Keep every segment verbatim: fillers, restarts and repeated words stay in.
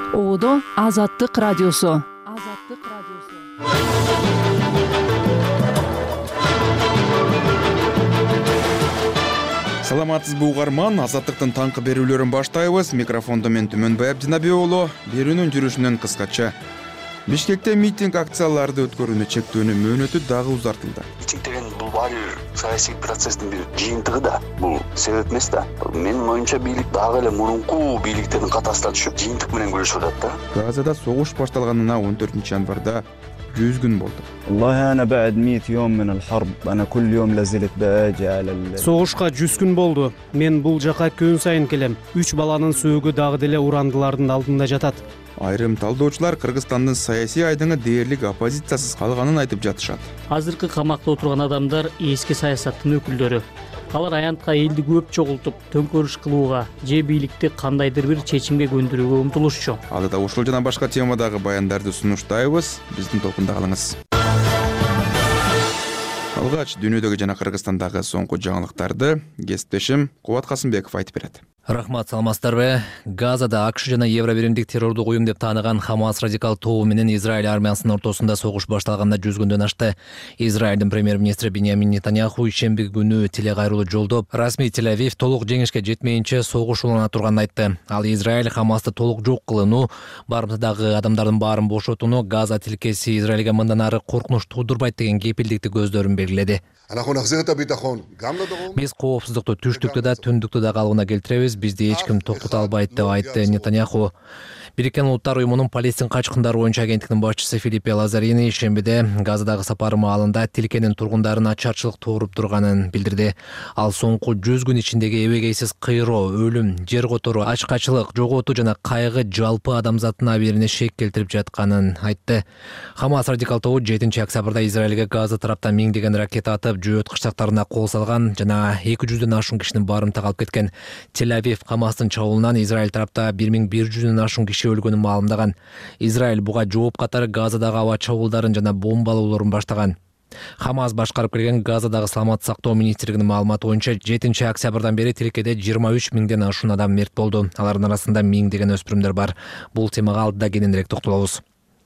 Оодо Азаттык радиосу. Азаттык радиосу. Саламатсызбы угарман, Азаттыктын таңкы берүүлөрүн баштайбыз. Микрофондо мен Түмөнбай Абдинабек уулу. Берүүнүн жүрүшүнөн кыскача. Бишкекте митинг акцияларды өткөрүүнү чектөөнүн мөөнөтү дагы узартылды. Митинг деген бул баары саясий процесстин бир жыйынтыгы да, бул себеп эмес да. Менин оюмча бийлик дагы эле мурунку бийликтердин катасына түшүп, жыйынтык менен күрөшүп атат да. Газада согуш башталганына он төртүнчү январда жүз күн болду. والله أنا بعد مئة يوم من الحرب أنا كل يوم لازلت باجي على ال... Согушка жүз күн болду. Мен бул жака күн сайын келем. Үч баланын сөөгү дагы деле урандылардын алдында жатат. Айрым талдоочулар Кыргызстандын саясий айдыңы дээрлик оппозициясыз калганын айтып жатышат. Азыркы камакта отурган адамдар эски саясаттын өкүлдөрү. Алар аянтка элди көп чогултуп, төңкөрүш кылууга же бийликти кандайдыр бир чечимге көндүрүүгө умтулушчу. Алдыда ушул жана башка темадагы баяндарды сунуштайбыз. Биздин топунда калыңыз. Алгач дүйнөдөгү жана Кыргызстандагы соңку жаңылыктарды кесиптешим Кубат Касымбеков айтып берет. Рахмат, саламатсыздарбы? Газада АКШ жана Евробиримдик террордук уюм деп тааныган Хамас радикал тобу менен Израиль армиясынын ортосунда согуш башталганына жүз күндөн ашты. Израилдин премьер-министри Биньямин Нетаньяху ишемби күнү телекайрылуу жолдоп, расмий Тель-Авив толук жеңишке жетмейинче согуш улана турганын айтты. Ал Израиль Хамасты толук жок кылууну, барымтадагы адамдардын баарын бошотууну, Газа тилкеси Израилге мындан ары коркунуч туудурбайт деген кепилдикти көздөрүн белгиледи. Биз коопсуздукту түштүктө да, түндүктө да калыбына келтиребиз. Бизди эч ким токтото албайт деп айтты Нетаньяху. Бириккен Улуттар уюмунун Палестин качкындары боюнча агенттигинин башчысы Филиппе Лазарини ишембиде Газадагы сапары маалында тилкенин тургундарын ачарчылык тууруп турганын билдирди. Ал соңку жүз күн ичиндеги эбегейсиз кыйроо, өлүм, жер которуу, ачкачылык, жоготуу жана кайгы жалпы адамзаттын абийирине шек келтирип жатканын айтты. Хамас радикал тобу жетинчи октябрда Израилге Газа тараптан миңдеген ракета атып, жөөткүчтактарына кол салган жана эки жүздөн ашуун кишинин барымта калып кеткен. Тель-Авив Хамастын чабуулунан Израиль тарапта бир миң бир жүздөн ашуун киши өлгөнүн маалымдаган. Израиль буга жооп катары Газадагы аба чабуулдарын жана бомбалоолорун баштаган. Хамас башкарып келген Газадагы саламат сактоо министрлигинин маалыматы боюнча жетинчи октябрдан бери тилкеде жыйырма үч миңден ашуун адам мерт болду. Алардын арасында миңдеген өспүрүмдөр бар. Бул темага алдыда кененирээк токтолобуз.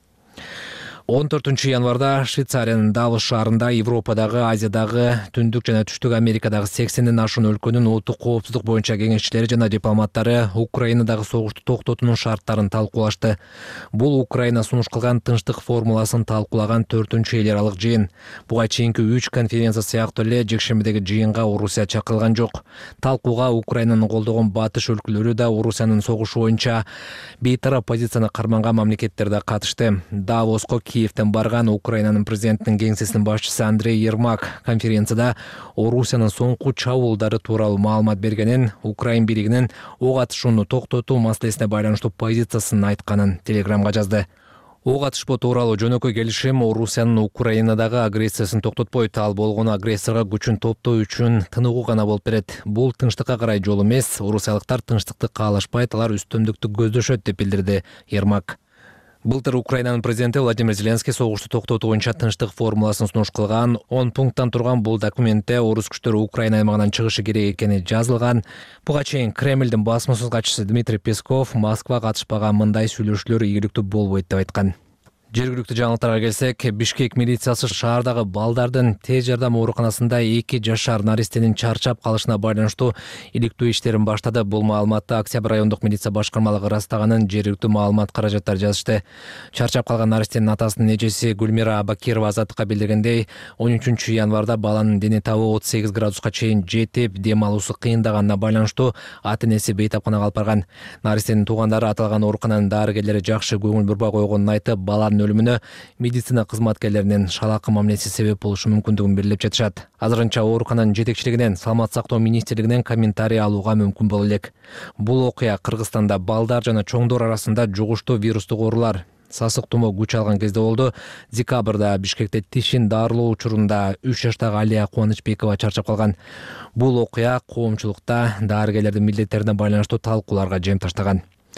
он төртүнчү январда Швейцариянын Давос шаарында Европадагы, Азиядагы, Түндүк жана Түштүк Америкадагы сексенден ашуун өлкөнүн улуттук коопсуздук боюнча кеңешчилери жана дипломаттары Украинадагы согушту токтотуунун шарттарын талкуулашты. Бул Украина сунуш кылган тынчтык формуласын талкуулаган төртүнчү эл аралык жыйын. Буга чейинки үч конференция сыяктуу эле жекшембидеги жыйынга Орусия чакырылган жок. Талкууга Украинанын колдогон батыш өлкөлөрү да Орусиянын согушу боюнча бейтарап позицияны карманган мамлекеттер да катышты. Давоско Киевтен барган Украинанын президентинин кеңсесинин башчысы Андрей Ермак конференцияда Орусиянын соңку чабуулдары тууралуу маалымат бергенин, Украин бийлигинин ок атышууну токтотуу маселесине байланыштуу позициясын айтканын телеграмга жазды. Ок атышпоо тууралуу жөнөкөй келишим Орусиянын Украинадагы агрессиясын токтотпойт, ал болгону агрессорго күчүн топтоо үчүн тыныгуу гана болуп берет. Бул тынчтыкка карай жол эмес, орусиялыктар тынчтыкты каалашпайт, алар үстөмдүктү көздөшөт деп билдирди Ермак. Былтыр Украинанын президенти Владимир Зеленский согушту токтотуу боюнча тынчтык формуласын сунуш кылган. он пункттан турган бул документте орус күчтөрү Украина аймагынан чыгышы керек экени жазылган. Буга чейин Кремлдин басмасыз катчысы Дмитрий Песков Москва катышпаган мындай сүйлөшүүлөр ийгиликтүү болбойт деп айткан. Жергиликтүү жаңылыктарга келсек, Бишкек милициясы шаардагы балдардын тез жардам ооруканасында эки жашар наристенин чарчап калышына байланыштуу иликтөө иштерин баштады. Бул маалыматты Октябрь райондук милиция башкармалыгы ырастаганын жергиликтүү маалымат каражаттар жазышты. Чарчап калган наристенин атасынын эжеси Гүлмира Абакирова Азаттыкка билдиргендей, он үчүнчү январда баланын дене табы отуз сегиз градуска чейин жетип, дем алуусу кыйындаганына байланыштуу ата-энеси бейтапканага алып барган. Наристенин туугандары аталган оорукананын дарыгерлери жакшы көңүл бурбай койгонун айтып, баланын өлүмүнө медицина кызматкерлеринин шалакы мамилеси себеп болушу мүмкүндүгүн белгилеп жатышат. Азырынча оорукананын жетекчилигинен, саламат сактоо министрлигинен комментарий алууга мүмкүн боло элек. Бул окуя Кыргызстанда балдар жана чоңдор арасында жугуштуу вирустук оорулар, сасык тумоо күч алган кезде болду. Декабрда Бишкекте тишин дарылоо учурунда үч жаштагы Алия Кубанычбекова чарчап калган. Бул окуя коомчулукта дарыгерлердин милдеттерине байланыштуу талкууларга жем таштаган.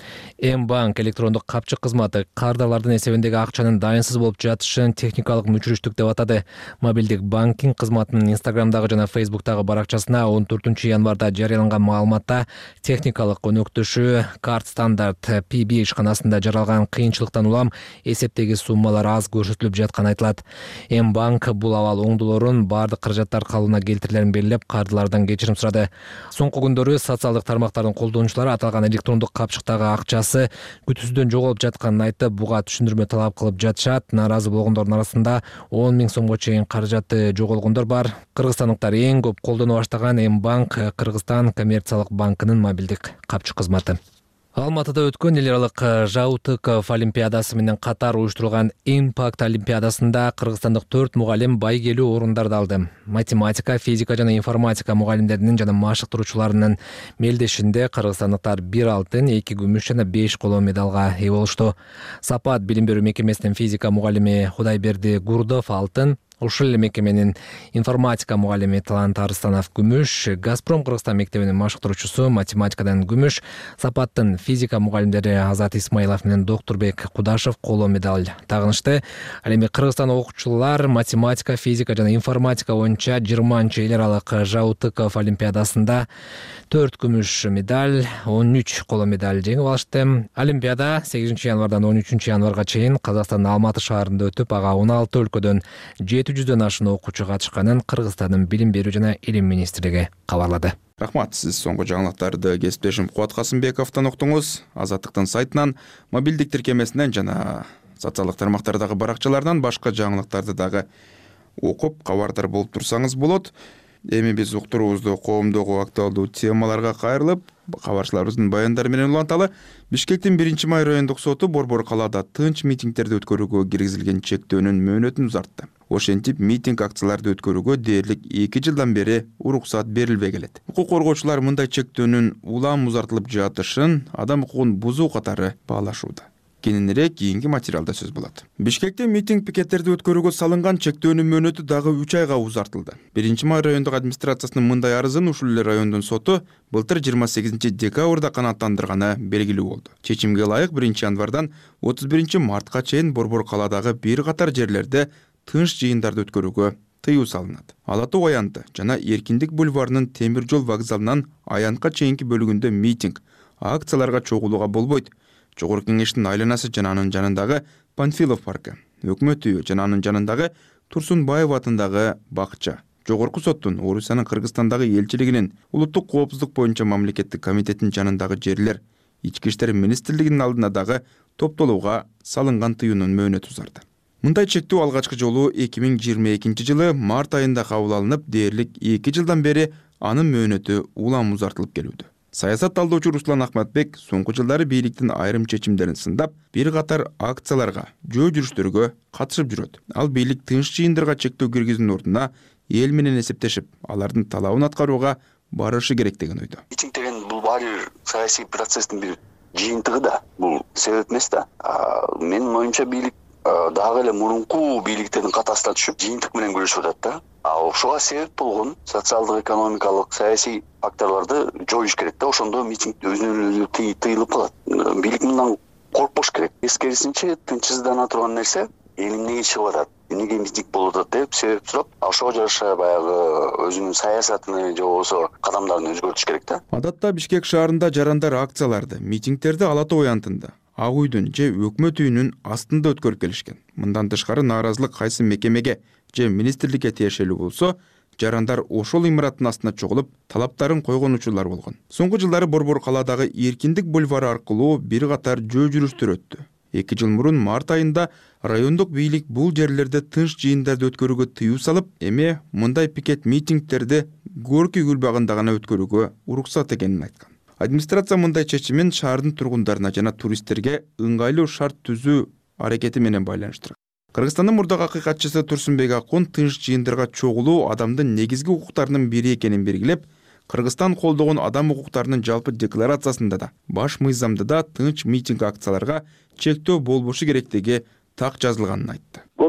М-банк электрондук капчык кызматы кардарлардын эсебиндеги акчанын дайынсыз болуп жатышын техникалык мүчүрүштүк деп атады. Мобилдик банкинг кызматынын Инстаграмдагы жана Фейсбуктагы баракчасына он төртүнчү январда жарыяланган маалыматта техникалык өнөктөшү карт стандарт пи би ишканасында жаралган кыйынчылыктан улам эсептеги суммалар аз көрсөтүлүп жатканы айтылат. М-банк бул абал оңдолорун баардык каражаттар калыбына келтирилерин белгилеп, кардылардан кечирим сурады. Соңку күндөрү социалдык тармактардын колдонуучулары аталган электрондук капчыктагы акчасы күтүүсүздөн жоголуп жатканын айтып, буга түшүндүрмө талап кылып жатышат. Нааразы болгондордун арасында он миң сомго чейин каражаты жоголгондор бар. Кыргызстандыктар эң көп колдоно баштаган М-банк Кыргызстан коммерциялык банкынын мобилдик капчык кызматы. Алматыда өткөн эл аралык Жаутыков олимпиадасы менен катар уюштурулган Импакт олимпиадасында кыргызстандык төрт мугалим байгелүү орундарды алды. Математика, физика жана информатика мугалимдеринин жана машыктыруучуларынын мелдешинде кыргызстандыктар бир алтын, эки күмүш жана беш коло медалга ээ болушту. Сапат билим берүү мекемесинин физика мугалими Кудайберди Гурдов алтын, ушул эле мекеменин информатика мугалими Талант Арыстанов күмүш, Газпром Кыргызстан мектебинин машыктыруучусу математикадан күмүш, Сапаттын физика мугалимдери Азат Исмаилов менен Доктурбек Кудашев коло медаль тагынышты. Ал эми Кыргызстан окуучулар математика, физика жана информатика боюнча жыйырманчы эл аралык Жаутыков олимпиадасында төрт күмүш медаль, он үч коло медаль жеңип алышты. Олимпиада сегизинчи январдан он үчүнчү январга чейин Казакстандын Алматы шаарында өтүп, ага он алты өлкөдөн жети жүздөн ашуун окуучу катышканын Кыргызстандын билим берүү жана илим министрлиги кабарлады. Рахмат, сиз соңку жаңылыктарды кесиптешим Кубат Касымбековдон уктуңуз. Азаттыктын сайтынан, мобилдик тиркемесинен жана социалдык тармактардагы баракчаларынан башка жаңылыктарды дагы окуп кабардар болуп турсаңыз болот. Эми биз уктуруубузду коомдогу актуалдуу темаларга кайрылып, кабарчыларыбыздын баяндары менен уланталы. Бишкектин биринчи май райондук соту Борбор калаада тынч митингдерди өткөрүүгө киргизилген чектөөнүн мөөнөтүн узартты. Ошентип, митинг акцияларды өткөрүүгө дээрлик эки жылдан бери уруксат берилбей келет. Укук коргоочулар мындай чектөөнүн улам узартылып жатышын адам укугун бузуу катары баалашууда. Кененирээк кийинки материалда сөз болот. Бишкекте митинг пикеттерди өткөрүүгө салынган чектөөнүн мөөнөтү дагы үч айга узартылды. биринчи май райондук администрациясынын мындай арызын ушул эле райондун соту былтыр жыйырма сегизинчи декабрда канааттандырганы белгилүү болду. Чечимге ылайык биринчи январдан отуз биринчи мартка чейин Борбор калаадагы бир катар жерлерде тынч жыйындарды өткөрүүгө тыюу салынат. Ала Тоо аянты жана Эркиндик бульварынын темир жол вокзалынан аянтка чейинки бөлүгүндө митинг, акцияларга чогулууга болбойт. Жогорку кеңештин айланасы жана анын жанындагы Панфилов паркы, Өкмөт үйү жана анын жанындагы Турсунбаев атындагы бакча, Жогорку соттун Орусиянын Кыргызстандагы элчилигинин улуттук коопсуздук боюнча мамлекеттик комитеттин жанындагы жерлер, Ички иштер министрлигинин алдына дагы топтолууга салынган тыюунун мөөнөтү узарды. Мындай чектөө алгачкы жолу эки миң жыйырма экинчи жылы март айында кабыл алынып, дээрлик эки жылдан бери анын мөөнөтү улам узартылып келүүдө. Саясат талдоочу Руслан Ахматбек соңку жылдары бийликтин айрым чечимдерин сындап, бир катар акцияларга, жөө жүрүштөргө катышып жүрөт. Ал бийлик тынч жыйындарга чектөө киргизүүнүн ордуна эл менен эсептешип, алардын талабын аткарууга барышы керек деген ойдо. Митинг деген бул баары саясий процесстин бир жыйынтыгы да, бул себеп эмес да. Менин оюмча бийлик дагы эле мурунку бийликтердин катасына түшүп, жыйынтык менен күрөшүп атат да. А ошого себеп болгон социалдык, экономикалык, саясий факторлорду жоюш керек да. Ошондо митинг өзүнөн өзү тыйылып калат. Бийлик мындан коркпош керек. Эскерисинче, тынчсыздана турган нерсе эл эмнеге чыгып атат, эмнеге митинг болуп атат деп себеп сурап, ошого жараша баягы өзүнүн саясатын же болбосо кадамдарын өзгөртүш керек да. Адатта Бишкек шаарында жарандар акцияларды, митингтерди Ала Тоо аянтында, Ак үйдүн же Өкмөт үйүнүн астында өткөрүп келишкен. Мындан тышкары нааразылык кайсы мекемеге же министрликке тиешелүү болсо, жарандар ошол имараттын астына чогулуп, талаптарын койгон учурлар болгон. Соңку жылдары Борбор калаадагы Эркиндик бульвары аркылуу бир катар жөө жүрүштөр өттү. эки жыл мурун март айында райондук бийлик бул жерлерде тынч жыйындарды өткөрүүгө тыюу салып, эми мындай пикет митингтерди Горький гүл багында гана өткөрүүгө уруксат экенин айткан. Администрация мындай чечимин шаардын тургундарына жана туристтерге ыңгайлуу шарт түзүү аракети менен байланыштырган. Кыргызстандын мурдагы акыйкатчысы Турсунбек Акун тынч жыйындырга чогулуу адамдын негизги укуктарынын бири экенин белгилеп, Кыргызстан колдогон адам укуктарынын жалпы декларациясында да, баш мыйзамда да тынч митинг акцияларга чектөө болбошу керектиги так жазылганын айтты. Горький парк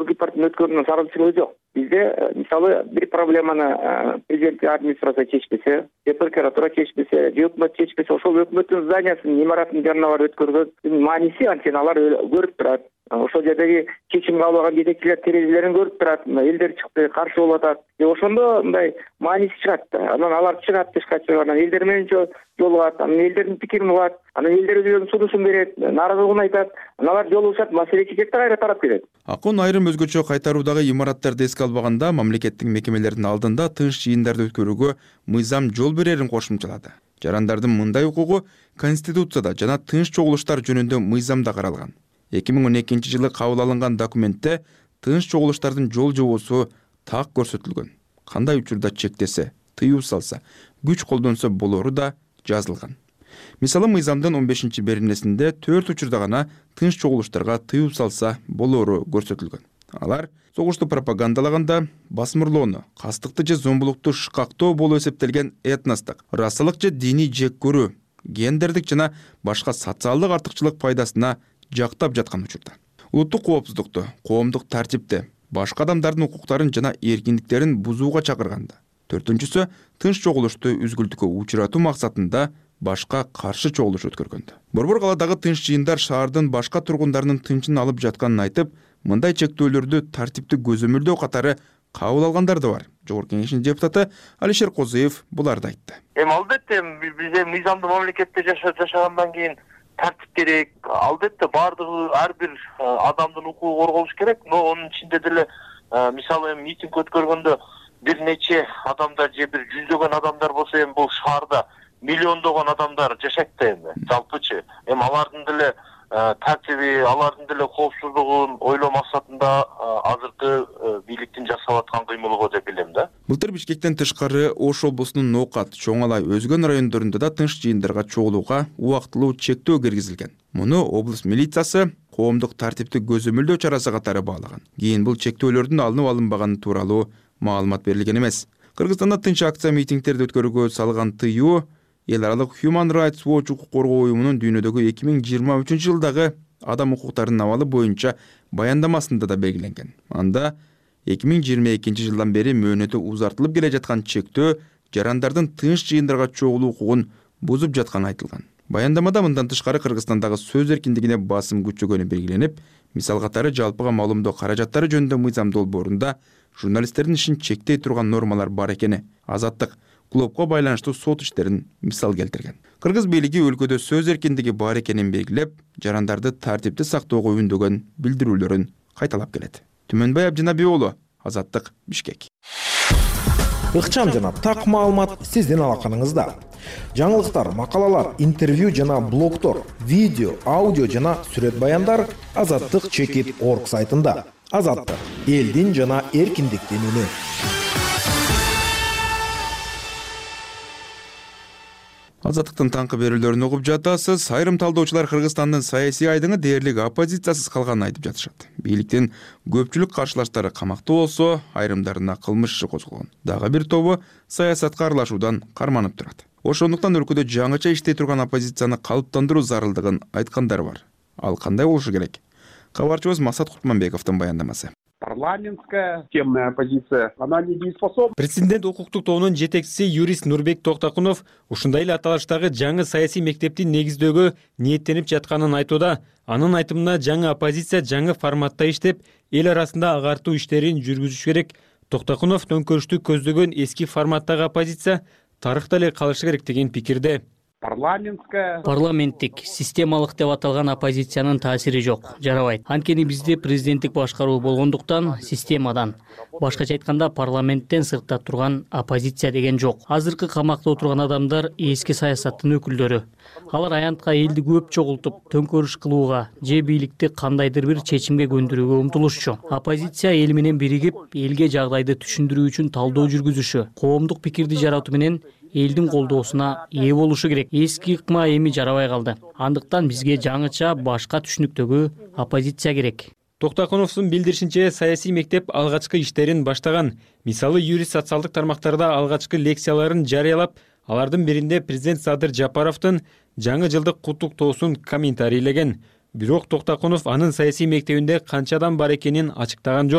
мыйзамдын өткөрүүнүн сарылчылыгы жок. Бизде мисалы бир проблеманы президенттик администрация чечпесе, же прокуратура чечпесе, же өкмөт чечпесе, ошол өкмөттүн зданиясынын имаратынын жанына барып өткөргөндүн мааниси анткени алар көрүп турат. Ошол жердеги чечим кабыл алган жетекчилер терезелерин көрүп турат. Элдер чыкты, каршы болуп атат. Ошондо мындай мааниси чыгат. Анан алар чыгат тышка чыгып, анан элдер менен жолугат, анан элдердин пикирин угат, анан элдер өзүнүн сунушун берет, нааразылыгын айтат. Анан алар жолугушат, маселе чечет да кайра тарап кетет. Акын айрым өзгөчө кайтаруудагы имараттарды эске албаганда мамлекеттик мекемелердин алдында тынч жыйындарды өткөрүүгө мыйзам жол берерин кошумчалады. Жарандардын мындай укугу Конституцияда жана тынч чогулуштар жөнүндө мыйзамда каралган. эки миң он экинчи жылы кабыл алынган документте тынч чогулуштардын жол жобосу так көрсөтүлгөн. Кандай учурда чектесе, тыюу салса, күч колдонсо болору да жазылган. Мисалы мыйзамдын он бешинчи беренесинде төрт учурда гана тынч чогулуштарга тыюу салса болору көрсөтүлгөн. Алар согушту пропагандалаганда басмырлоону, кастыкты же зомбулукту шыкактоо болуп эсептелген этностук, расалык же диний жек көрүү, гендердик жана башка социалдык артыкчылык пайдасына жактап жаткан учурда. Улуттук коопсуздукту, коомдук тартипти, башка адамдардын укуктарын жана эркиндиктерин бузууга чакырганда. Төртүнчүсү тынч чогулушту үзгүлтүккө учуратуу максатында башка каршы чогулуш өткөргөндө. Борбор калаадагы тынч жыйындар шаардын башка тургундарынын тынчын алып жатканын айтып, мындай чектөөлөрдү тартипти көзөмөлдөө катары кабыл алгандар да бар. Жогорку Кеңештин депутаты Алишер Козуев буларды айтты. Эми албетте бизде мыйзамдуу мамлекетте жашагандан кийин тартип керек. Албетте баардыгы ар бир адамдын укугу корголуш керек, но онун ичинде деле мисалы эми митинг өткөргөндө бир нече адамдар же бир жүздөгөн адамдар болсо эми бул шаарда миллиондогон адамдар жашайт да эми жалпычы. Эми алардын деле тартиби, алардын деле коопсуздугун ойлоо максатында азыркы бийликтин жасап аткан кыймылы деп билем да. Былтыр Бишкектен тышкары Ош облусунун Ноокат, Чоң Алай, өзгөн райондорунда да тынч жыйындарга чогулууга убактылуу чектөө киргизилген. Муну облус милициясы коомдук тартипти көзөмөлдөө чарасы катары баалаган. Кийин бул чектөөлөрдүн алынып алынбаганы тууралуу маалымат берилген эмес. Кыргызстанда тынч акция митингтерди өткөрүүгө салган тыюу Эл аралык Human Rights Watch укук коргоо уюмунун дүйнөдөгү эки миң жыйырма үчүнчү жылдагы адам укуктарынын абалы боюнча баяндамасында да белгиленген. Анда эки миң жыйырма экинчи жылдан бери мөөнөтү узартылып келе жаткан чектөө жарандардын тынч жыйындарга чогулуу укугун бузуп жатканы айтылган. Баяндамада мындан тышкары Кыргызстандагы сөз эркиндигине басым күчөгөнү белгиленип, мисал катары жалпыга маалымдоо каражаттары жөнүндө мыйзам долбоорунда журналисттердин ишин чектей турган нормалар бар экени, азаттык, клубко байланыштуу сот иштерин мисал келтирген. Кыргыз бийлиги өлкөдө сөз эркиндиги бар экенин белгилеп, жарандарды тартипти сактоого үндөгөн билдирүүлөрүн кайталап келет. Түмөнбай Абдинабий уулу, Азаттык, Бишкек. Ыкчам жана так маалымат сиздин алаканыңызда. Жаңылыктар, макалалар, интервью жана блогтор, видео, аудио жана сүрөт баяндар азаттык чекит точка орг сайтында. Азаттык, элдин жана эркиндиктин үнү. Азаттыктын таңкы берүүлөрүн угуп жатасыз. Айрым талдоочулар Кыргызстандын саясий айдыңы дээрлик оппозициясыз калганын айтып жатышат. Бийликтин көпчүлүк каршылаштары камакта болсо, айрымдарына кылмыш иши козголгон. Дагы бир тобу саясатка аралашуудан карманып турат. Ошондуктан өлкөдө жаңыча иштей турган оппозицияны калыптандыруу зарылдыгын айткандар бар. Ал кандай болушу керек? Кабарчыбыз Масат Кутманбековдун баяндамасы. Парламентская темная оппозиция, она недееспособна. Президент укуктук тобунун жетекчиси юрист Нурбек Токтакунов ушундай эле аталыштагы жаңы саясий мектепти негиздөөгө ниеттенип жатканын айтууда. Анын айтымына жаңы оппозиция жаңы форматта иштеп, эл арасында агартуу иштерин жүргүзүш керек. Токтакунов төңкөрүштү көздөгөн эски форматтагы оппозиция тарыхта эле калышы керек деген пикирде. Парламентская парламенттик системалык деп аталган оппозициянын таасири жок, жарабайт. Анткени бизде президенттик башкаруу болгондуктан системадан, башкача айтканда парламенттен сыртта турган оппозиция деген жок. Азыркы камакта отурган адамдар эски саясаттын өкүлдөрү. Алар аянтка элди көп чогултуп, төңкөрүш кылууга же бийликти кандайдыр бир чечимге көндүрүүгө умтулушчу. Оппозиция эл менен биригип, элге жагдайды түшүндүрүү үчүн талдоо жүргүзүшү, коомдук пикирди жаратуу менен элдин колдоосуна ээ болушу керек. Эски ыкма эми жарабай калды. Андыктан бизге жаңыча башка түшүнүктөгү оппозиция керек. Токтакуновдун билдиришинче, саясий мектеп алгачкы иштерин баштаган. Мисалы, юрист социалдык тармактарда алгачкы лекцияларын жарыялап, алардын биринде президент Садыр Жапаровдун жаңы жылдык куттуктоосун комментарийлеген. Бирок Токтакунов анын саясий мектебинде канчадан бар экенин ачыктаган жок.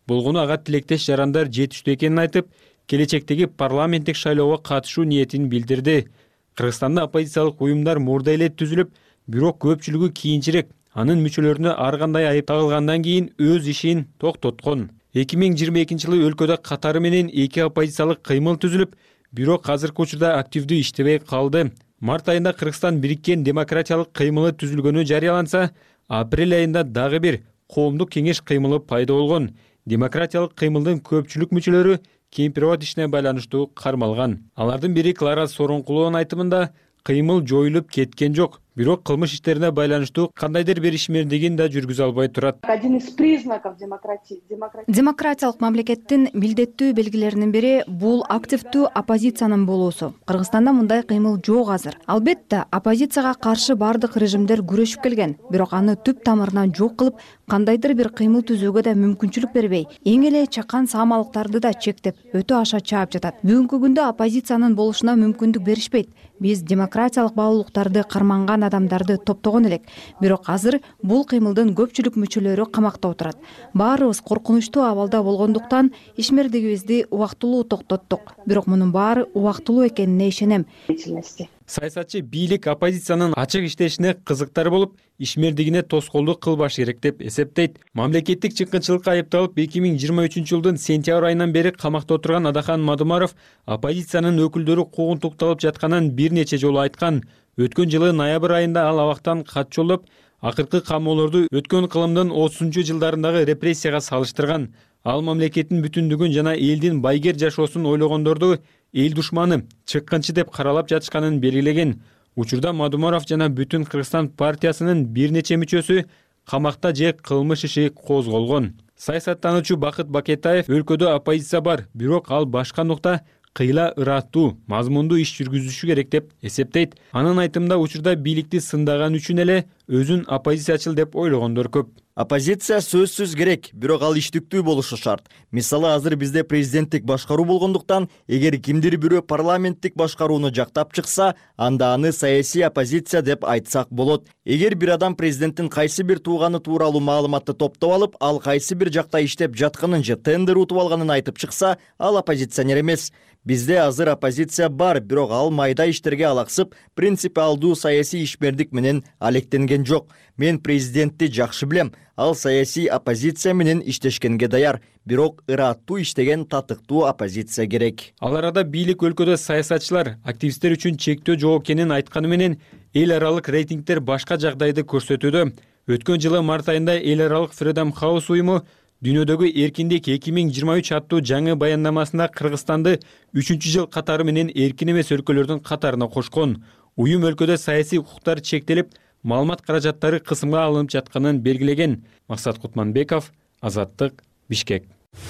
болгону ага тилектеш жарандар жетиштүү экенин айтып, келечектеги парламенттик шайлоого катышуу ниетин билдирди. Кыргызстанда оппозициялык уюмдар мурда эле түзүлүп, бирок көпчүлүгү кийинчерээк анын мүчөлөрүнө ар кандай айып тагылгандан кийин өз ишин токтоткон. эки миң жыйырма экинчи жылы өлкөдө катары менен эки оппозициялык кыймыл түзүлүп, бирок азыркы учурда активдүү иштебей калды. Март айында Кыргызстан бириккен демократиялык кыймылы түзүлгөнү жарыяланса, апрель айында дагы бир коомдук кеңеш кыймылы пайда болгон. Демократиялык кыймылдын көпчүлүк мүчөлөрү кемпирабад ишине байланыштуу кармалган. Алардын бири Клара Сооронкулованын айтымында кыймыл жоюлуп кеткен жок, бирок кылмыш иштерине байланыштуу кандайдыр бир ишмердигин да жүргүзө албай турат. Один из признаков демократии. Демократиялык мамлекеттин милдеттүү белгилеринин бири бул активдүү оппозициянын болуусу. Кыргызстанда мындай кыймыл жок азыр. Албетте, оппозицияга каршы бардык режимдер күрөшүп келген, бирок аны түп тамырынан жок кылып, кандайдыр бир кыймыл түзүүгө да мүмкүнчүлүк бербей, эң эле чакан саамалыктарды да чектеп, өтө аша чаап жатат. Бүгүнкү күндө оппозициянын болушуна мүмкүндүк беришпейт. Биз демократиялык баалуулуктарды карманган адамдарды топтогон элек, бирок азыр бул кыймылдын көпчүлүк мүчөлөрү камакта отурат. Баарыбыз коркунучтуу абалда болгондуктан ишмердигибизди убактылуу токтоттук, бирок мунун баары убактылуу экенине ишенем. Саясатчы бийлик оппозициянын ачык иштешине кызыктар болуп, ишмердигине тоскоолдук кылбаш керек деп эсептейт. Мамлекеттик чыккынчылыкка айыпталып эки миң жыйырма үчүнчү жылдын сентябрь айынан бери камакта отурган Адахан Мадумаров оппозициянын өкүлдөрү куугунтукталып жатканын бир нече жолу айткан. Өткөн жылы ноябрь айында ал абактан кат жолдоп, акыркы камоолорду өткөн кылымдын отузунчу жылдарындагы репрессияга салыштырган. Ал мамлекеттин бүтүндүгүн жана элдин байгер жашоосун ойлогондорду эл душманы, чыккынчы деп каралап жатышканын белгилеген. Учурда Мадумаров жана Бүтүн Кыргызстан партиясынын бир нече мүчөсү камакта же кылмыш иши козголгон. Саясаттануучу Бакыт Бакетаев өлкөдө оппозиция бар, бирок ал башка нукта кыйла ыраттуу, мазмундуу иш жүргүзүшү керек деп эсептейт. Анын айтымында учурда бийликти сындаган үчүн эле өзүн оппозициячыл деп ойлогондор көп. Оппозиция сөзсүз керек, бирок ал иштиктүү болушу шарт. Мисалы, азыр бизде президенттик башкаруу болгондуктан, эгер кимдир бирөө парламенттик башкарууну жактап чыкса, анда аны саясий оппозиция деп айтсак болот. Эгер бир адам президенттин кайсы бир тууганы тууралуу маалыматты топтоп алып, ал кайсы бир жакта иштеп жатканын же тендер утуп алганын айтып чыкса, ал оппозиционер эмес. Бизде азыр оппозиция бар, бирок ал майда иштерге алаксып, принципиалдуу саясий ишмердик менен алектенген жок. Мен президентти жакшы билем, ал саясий оппозиция менен иштешкенге даяр, бирок ыраттуу иштеген татыктуу оппозиция керек. Ал арада бийлик өлкөдө саясатчылар, активисттер үчүн чектөө жок экенин айтканы менен эл аралык рейтингдер башка жагдайды көрсөтүүдө. Өткөн жылы март айында эл аралык Freedom House уюму Дүйнөдөгү эркиндик эки миң жыйырма үч аттуу жаңы баяндамасында Кыргызстанды үчүнчү жыл катары менен эркин эмес өлкөлөрдүн катарына кошкон. Уюм өлкөдө саясий укуктар чектелип, маалымат каражаттары кысымга алынып жатканын белгилеген. Максат Кутманбеков, Азаттык, Бишкек.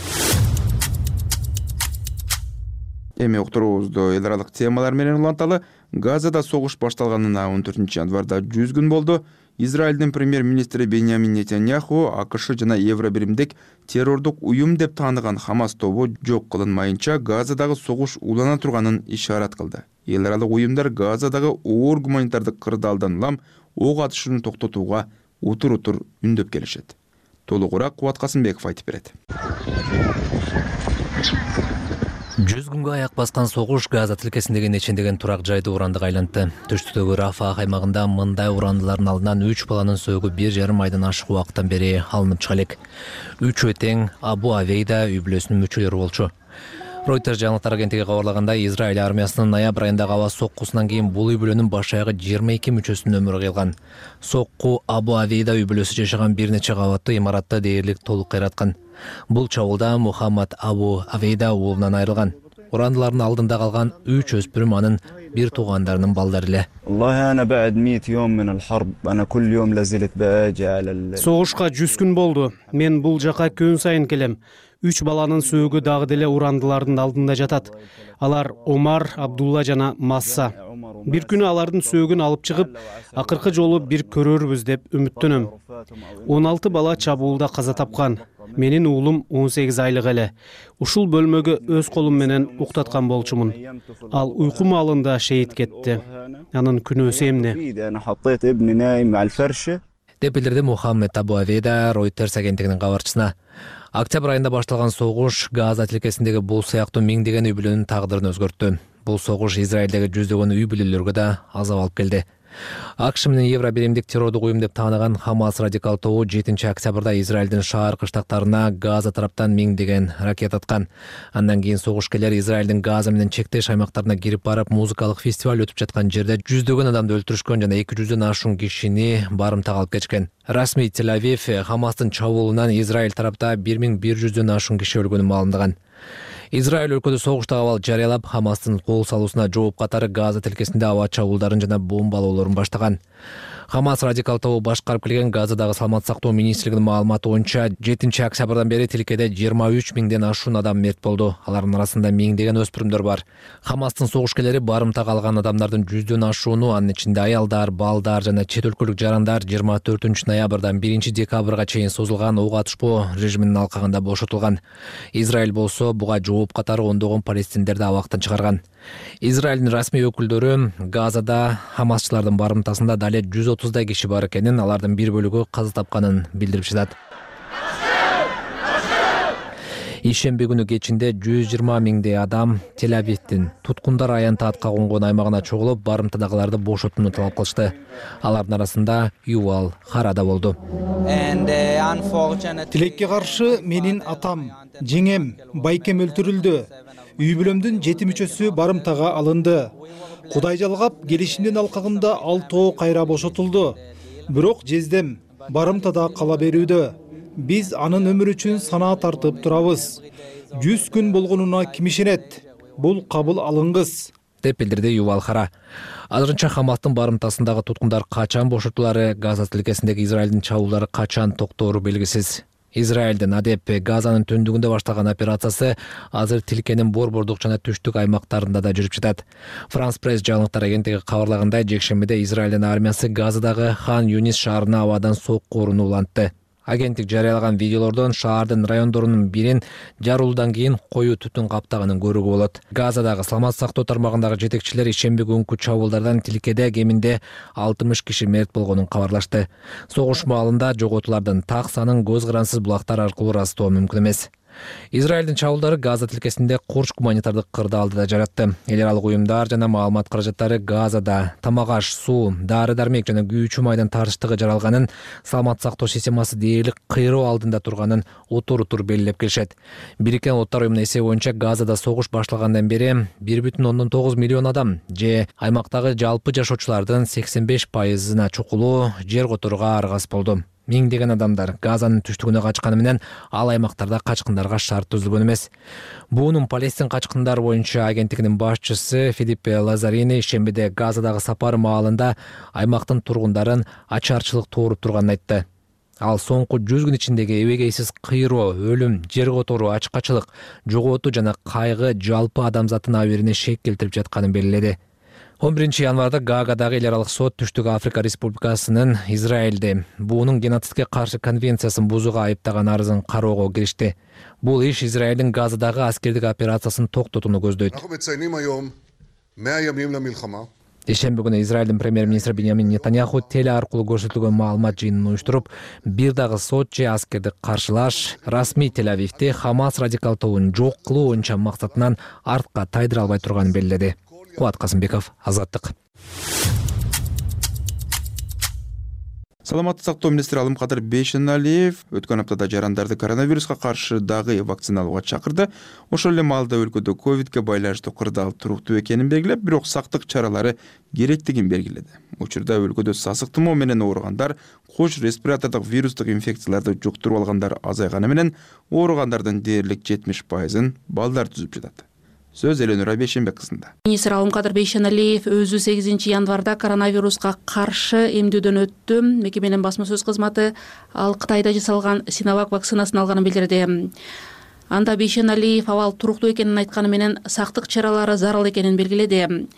Эми уктуруубузду эл аралык темалар менен уланталы. Газада согуш башталганына он төртүнчү январда жүз күн болду. Израилдин премьер-министри Беньямин Нетаньяху АКШ жана Евробиримдик террордук уюм деп тааныган Хамас тобу жок кылынмайынча Газадагы согуш улана турганын ишарат кылды. Эл аралык уюмдар Газадагы оор гуманитардык кырдаалдан улам ок атышууну токтотууга утур-утур үндөп келишет. Толугураак Кубат Касымбеков айтып берет. жүз күнгө аяк баскан согуш Газа тилкесиндеги нечендеген турак жайды урандыга айлантты. Түштүктөгү Рафах аймагында мындай урандылардын алдынан үч баланын сөөгү бир жарым айдан ашык убакыттан бери алынып чыга элек. Үчөө тең Абу Авейда үй бүлөсүнүн мүчөлөрү болчу. Reuters жаңылыктар агенттиги кабарлагандай, Израиль армиясынын ноябрь айындагы аба соккусунан кийин бул үй бүлөнүн баш аягы жыйырма эки мүчөсүнүн өмүрү кыйылган. Сокку Абу Авейда үй бүлөсү жашаган бир нече кабаттуу имаратты дээрлик толук кыйраткан. Бул чабуулда Мухаммад Абу Авейда уулунан айрылган. Урандылардын алдында калган үч өспүрүм анын бир туугандарынын балдары эле. Согушка жүз күн болду. Мен бул жака күн сайын келем. Үч баланын сөөгү дагы деле урандылардын алдында жатат. Алар Омар, Абдулла жана Масса. Бир күнү алардын сөөгүн алып чыгып, акыркы жолу бир көрөрбүз деп үмүттөнөм. он алты бала чабуулда каза тапкан. Менин уулум он сегиз айлык эле. Ушул бөлмөгө өз колум менен уктаткан болчумун. Ал уйку маалында шейит кетти. Анын күнөөсү эмне? деп билдирди Мухаммед Абу Авейда Reuters агенттигинин кабарчысына. Октябрь айында башталган согуш Газа тилкесиндеги бул сыяктуу миңдеген үй бүлөнүн тагдырын өзгөрттү. Бул согуш Израилдеги жүздөгөн үй бүлөлөргө да азап алып келди. АКШ менен Евробиримдик террордук уюм деп тааныган Хамас радикал тобу жетинчи октябрда Израилдин шаар кыштактарына Газа тараптан миңдеген ракета аткан. Андан кийин согушкерлер Израилдин Газа менен чектеш аймактарына кирип барып, музыкалык фестиваль өтүп жаткан жерде жүздөгөн адамды өлтүрүшкөн жана эки жүздөн ашуун кишини барымтага алып кетишкен. Расмий Тель-Авив Хамастын чабуулунан Израиль тарапта бир миң бир жүздөн ашуун киши өлгөнүн маалымдаган. Израиль өлкөдө согуштагы абал жарыялап, Хамастын кол салуусуна жооп катары Газа тилкесинде аба чабуулдарын жана бомбалоолорун баштаган. Хамас радикал тобу башкарып келген Газадагы саламат сактоо министрлигинин маалыматы боюнча жетинчи октябрдан бери тилкеде жыйырма үч миңден ашуун адам мерт болду. Алардын арасында миңдеген өспүрүмдөр бар. Хамастын согушкерлери барымтага алган адамдардын жүздөн ашууну, анын ичинде аялдар, балдар жана чет өлкөлүк жарандар жыйырма төртүнчү ноябрдан биринчи декабрга чейин созулган ок атышпоо режиминин алкагында бошотулган. Израиль болсо буга жооп катары ондогон палестиндерди абактан чыгарган. Израилдин расмий өкүлдөрү Газада хамасчылардын барымтасында дале жүз отуздай киши бар экенин, алардын бир бөлүгү каза тапканын билдирип жатат. Ишемби күнү кечинде жүз жыйырма миңдей адам Тель-Авивдин туткундар аянты атка конгон аймагына чогулуп, барымтадагыларды бошотууну талап кылышты. Алардын арасында Ювал Харада болду. Тилекке каршы менин атам, жеңем, байкем өлтүрүлдү. Үй бүлөмдүн жети мүчөсү барымтага алынды. Кудай жалгап, келишимдин алкагында алтоо кайра бошотулду. Бирок жездем барымтада кала берүүдө. Биз анын өмүрү үчүн санаа тартып турабыз. жүз күн болгонуна ким ишенет? Бул кабыл алынгыз, деп билдирди Ювал Хара. Азырынча Хамастын барымтасындагы туткундар качан бошотулары, Газа тилкесиндеги Израилдин чабуулдары качан токтоору белгисиз. Израилдин Адеп Газанын түндүгүндө башталган операциясы азыр тилкенин борбордук жана түштүк аймактарында да жүрүп жатат. Франс пресс жаңылыктар агенттиги кабарлагандай, жекшембиде Израилдин армиясы Газадагы Хан Юнис шаарына абадан сокку урууну улантты. Агенттик жарыялаган видеолордон шаардын райондорунун бирин жарылуудан кийин коюу түтүн каптаганын көрүүгө болот. Газадагы саламат сактоо тармагындагы жетекчилер ишемби күнкү чабуулдардан тилкеде кеминде алтымыш киши мерт болгонун кабарлашты. Согуш маалында жоготуулардын так санын көз карансыз булактар аркылуу ырастоо мүмкүн эмес. Израилдин чабуулдары Газа тилкесинде курч гуманитардык кырдаалды да жаратты. Эл аралык уюмдар жана маалымат каражаттары Газада тамак-аш, суу, дары-дармек жана күйүүчү майдын тартыштыгы жаралганын, саламат сактоо системасы дээрлик кыйроо алдында турганын отур-утур белгилеп келишет. Бириккен Улуттар уюмунун эсеби боюнча Газада согуш башталгандан бери бир бүтүн ондон тогуз миллион адам же аймактагы жалпы жашоочулардын сексен беш пайызына чукулуу жер которууга аргас болду. Миңдеген адамдар Газанын түштүгүнө качканы менен ал аймактарда качкындарга шарт түзүлгөн эмес. Буунун Палестин качкындары боюнча агенттигинин башчысы Филиппе Лазарини ишембиде Газадагы сапары маалында аймактын тургундарын ачарчылык тооруп турганын айтты. Ал соңку жүз күн ичиндеги эбегейсиз кыйроо, өлүм, жер которуу, ачкачылык, жоготуу жана кайгы жалпы адамзаттын абийирине шек келтирип жатканын белгиледи. он биринчи январда Гаагадагы эл аралык сот Түштүк Африка Республикасынын Израилди буунун геноцидке каршы конвенциясын бузууга айыптаган арызын кароого киришти. Бул иш Израилдин Газадагы аскердик операциясын токтотууну көздөйт. Ишемби күнү Израилдин премьер-министри Биньямин Нетаньяху теле аркылуу көрсөтүлгөн маалымат жыйынын уюштуруп, бир дагы сот же аскердик каршылаш расмий Тель-Авивди Хамас радикал тобун жок кылуу боюнча максатынан артка тайдыра албай турганын белгиледи. Куат Касымбеков, Азаттык. Саламаттык сактоо министри Алымкадыр Бейшеналиев өткөн аптада жарандарды коронавируска каршы дагы вакциналууга чакырды. Ошол эле маалда өлкөдө ковидке байланыштуу кырдаал туруктуу экенин белгилеп, бирок сактык чаралары керектигин белгиледи. Учурда өлкөдө сасык тумоо менен ооругандар, кош респиратордук вирустук инфекцияларды жуктуруп алгандар азайганы менен ооругандардын дээрлик жетимиш пайызын балдар түзүп жатат. Сөз Эленура Бейшенбек кызында. Министр Алымкадыр Бейшеналиев өзү сегизинчи январда коронавируска каршы эмдөөдөн өттү. Мекеменин басма сөз кызматы ал Кытайда жасалган Синовак вакцинасын алганын билдирди. Анда Бейшеналиев абал туруктуу экенин айтканы менен сактык чаралары зарыл экенин белгиледи.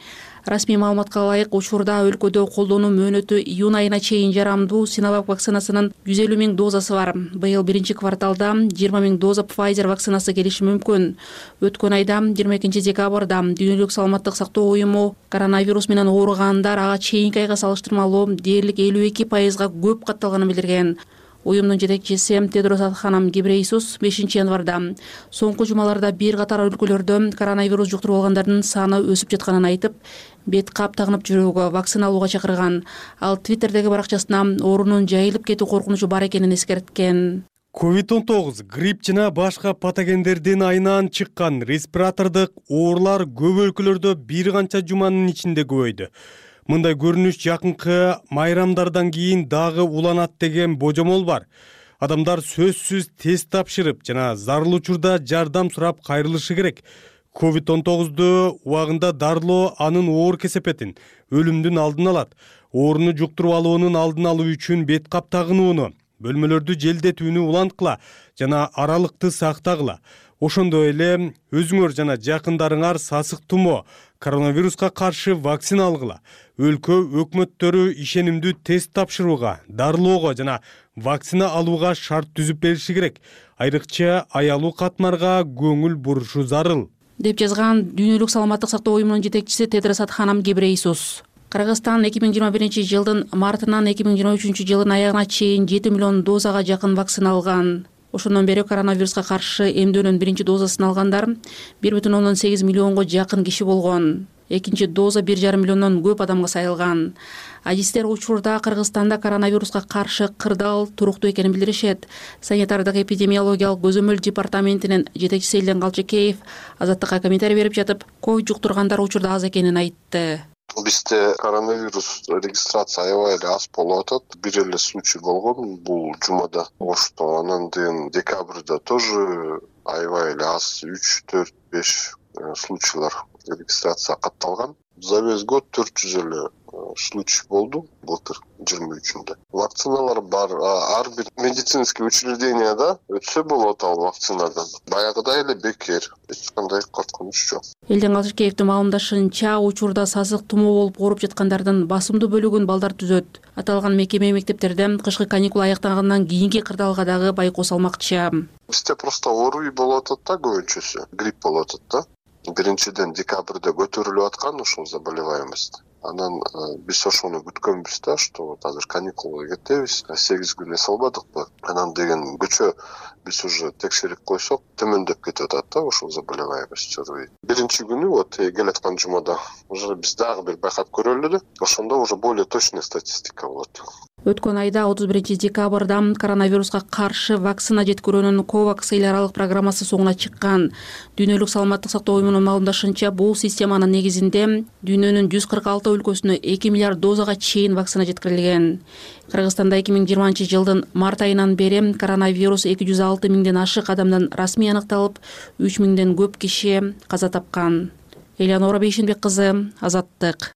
Расмий маалыматка ылайык учурда өлкөдө колдонуу мөөнөтү июнь айына чейин жарамдуу Синовак вакцинасынын жүз элүү миң дозасы бар. Быйыл биринчи кварталда жыйырма миң доза Pfizer вакцинасы келиши мүмкүн. Өткөн айда жыйырма экинчи декабрда Дүйнөлүк саламаттык сактоо уюму коронавирус менен ооругандар ага чейинки айга салыштырмалуу дээрлик элүү эки пайызга көп катталганын билдирген. Уюмдун жетекчиси Тедрос Адханам Гебрейсус бешинчи январда соңку жумаларда бир катар өлкөлөрдө коронавирус жуктуруп алгандардын саны өсүп жатканын айтып, бет кап тагынып жүрүүгө, вакцина алууга чакырган. Ал Твиттердеги баракчасына оорунун жайылып кетүү коркунучу бар экенин эскерткен. ковид он тогуз, грипп жана башка патогендердин айынан чыккан респиратордук оорулар көп өлкөлөрдө бир канча жуманын ичинде көбөйдү. Мындай көрүнүш жакынкы майрамдардан кийин дагы уланат деген божомол бар. Адамдар сөзсүз тест тапшырып жана зарыл учурда жардам сурап кайрылышы керек. ковид он тогузду убагында дарылоо анын оор кесепетин, өлүмдүн алдын алат. Ооруну жуктуруп алуунун алдын алуу үчүн бет кап тагынууну, бөлмөлөрдү желдетүүнү уланткыла жана аралыкты сактагыла. Ошондой эле өзүңөр жана жакындарыңар сасык тумоо, коронавируска каршы вакцина алгыла. Өлкө өкмөттөрү ишенимдүү тест тапшырууга, дарылоого жана вакцина алууга шарт түзүп бериши керек. Айрыкча аялуу катмарга көңүл бурушу зарыл, деп жазган Дүйнөлүк саламаттык сактоо уюмунун жетекчиси Тедрос Адханам Гебрейсус. Кыргызстан эки миң жыйырма биринчи жылдын мартынан эки миң жыйырма үчүнчү жылдын аягына чейин жети миллион дозага жакын вакцина алган. Ошондон бери коронавируска каршы эмдөөнүн биринчи дозасын алгандар бир бүтүн ондон сегиз миллионго жакын киши болгон. Экинчи доза бир жарым миллиондон көп адамга сайылган. Адистер учурда Кыргызстанда коронавируска каршы кырдаал туруктуу экенин билдиришет. Санитардык эпидемиологиялык көзөмөл департаментинин жетекчиси Элден Калчыкеев Азаттыкка комментарий берип жатып, ковид жуктургандар учурда аз экенин айтты. Бизде коронавирус регистрация аябай эле аз болуп атат. Бир эле случай болгон бул жумада. Ошто анан кийин декабрда тоже аябай эле аз үч төрт беш случайлар регистрация катталган. За весь год төрт жүз эле случай болду былтыр жыйырма үчүндө. Вакциналар бар, ар бир медицинский учрежденияда өтсө болот ал вакцинадан. Баягыдай эле бекер, эч кандай коркунуч жок. Элден Калчыкеевдин маалымдашынча, учурда сасык тумоо болуп ооруп жаткандардын басымдуу бөлүгүн балдар түзөт. Аталган мекеме мектептерде кышкы каникула аяктагандан кийинки кырдаалга дагы байкоо салмакчы. Бизде просто ооруй болуп атат да, көбүнчөсү грипп болуп атат да. Биринчиден декабрда көтөрүлүп аткан ушул заболеваемость. Анан биз ошону күткөнбүз да, что вот азыр каникулга кетебиз, сегиз күн эс албадыкпы. Анан деген көчө биз уже текшерип койсок, төмөндөп кетип атат да ошол заболеваемость. Биринчи күнү вот келаткан жумада уже биз дагы бир байкап көрөлү да, ошондо уже более точный статистика болот. Өткөн айда отуз биринчи декабрда коронавируска каршы вакцина жеткирүүнүн ковакс эл аралык программасы соңуна чыккан. Дүйнөлүк саламаттык сактоо уюмунун маалымдашынча, бул системанын негизинде дүйнөнүн жүз кырк алты өлкөсүнө эки миллиард дозага чейин вакцина жеткирилген. Кыргызстанда эки миң жыйырманчы жылдын март айынан бери коронавирус эки жүз алты миңден ашык адамдан расмий аныкталып, үч миңден көп киши каза тапкан. Элеонора Бейшенбек кызы, Азаттык.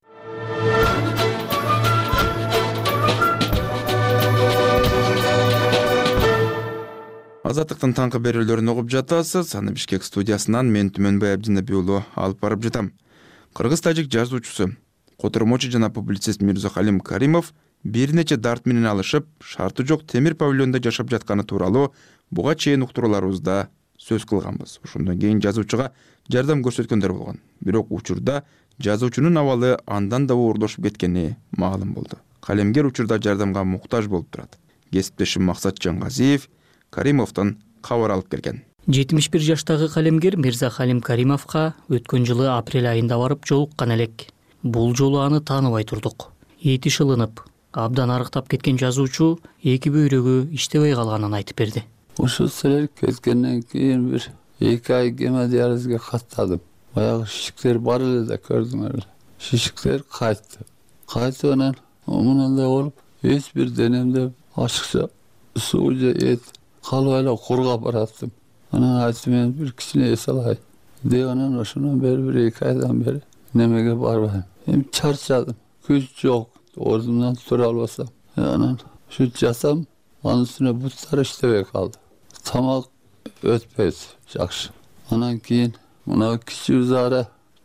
Азаттыктын таңкы берүүлөрүн угуп жатасыз. Аны Бишкек студиясынан мен Түмөнбай Абдинабий уулу алып барып жатам. Кыргыз-тажик жазуучусу, котормочу жана публицист Мирза Халим Каримов бир нече дарт менен алышып, шарты жок темир павильонда жашап жатканы тууралуу буга чейин уктурууларыбызда сөз кылганбыз. Ошондон кийин жазуучуга жардам көрсөткөндөр болгон. Бирок учурда жазуучунун абалы андан да оорлошуп кеткени маалым болду. Калемгер учурда жардамга муктаж болуп турат. Кесиптешим Максат Жангазиев Каримовдон кабар алып келген. жетимиш бир жаштагы калемгер Мирза Халим Каримовго өткөн жылы апрель айында барып жолуккан элек. Бул жолу аны тааныбай турдук. Эти шылынып, абдан арыктап кеткен жазуучу эки бөйрөгү иштебей калганын айтып берди. Ушул силер кеткенден кийин бир эки ай гемодиализге каттадым. Баягы шишиктер бар эле да көрдүңөр. Шишиктер кайтты. Кайтып анан мындай болуп, эч бир денемде ашыкча суу же эт калбай эле кургап бараттым. Анан айтып мен бир кичине эс алайын деп анан ошондон бери бир эки айдан бери немеге барбайм. Эми чарчадым, күч жок, ордумдан тура албасам. Анан ушу жатам, анын үстүнө буттар иштебей калды. Тамак өтпөйт жакшы. Анан кийин мына кичи узара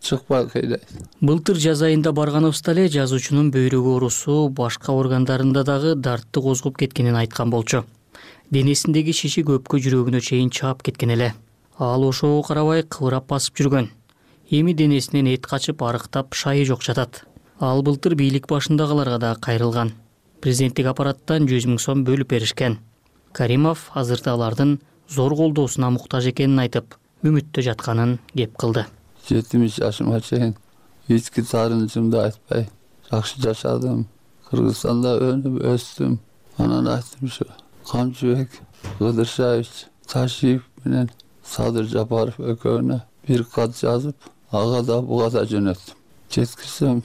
чыкпай кыйнайт. Былтыр жаз айында барганыбызда эле жазуучунун бөйрөгү оорусу башка органдарында дагы дартты козгоп кеткенин айткан болчу. Денесиндеги шиши көпкө жүрөгүнө чейин чаап кеткен эле. Ал ошого карабай кыбырап басып жүргөн. Эми денесинен эт качып арыктап шайы жок жатат. Ал былтыр бийлик башындагыларга да кайрылган. Президенттик аппараттан жүз миң сом бөлүп беришкен. Каримов азырда алардын зор колдоосуна муктаж экенин айтып, үмүттө жатканын кеп кылды. жетимиш жашыма чейин ички таарынычымды айтпай жакшы жашадым. Кыргызстанда өнүп өстүм. Анан айттым ушу Камчыбек Кыдыршаевич Ташиев менен Садыр Жапаров экөөнө бир кат жазып, ага да буга да жөнөттүм. Жеткирсем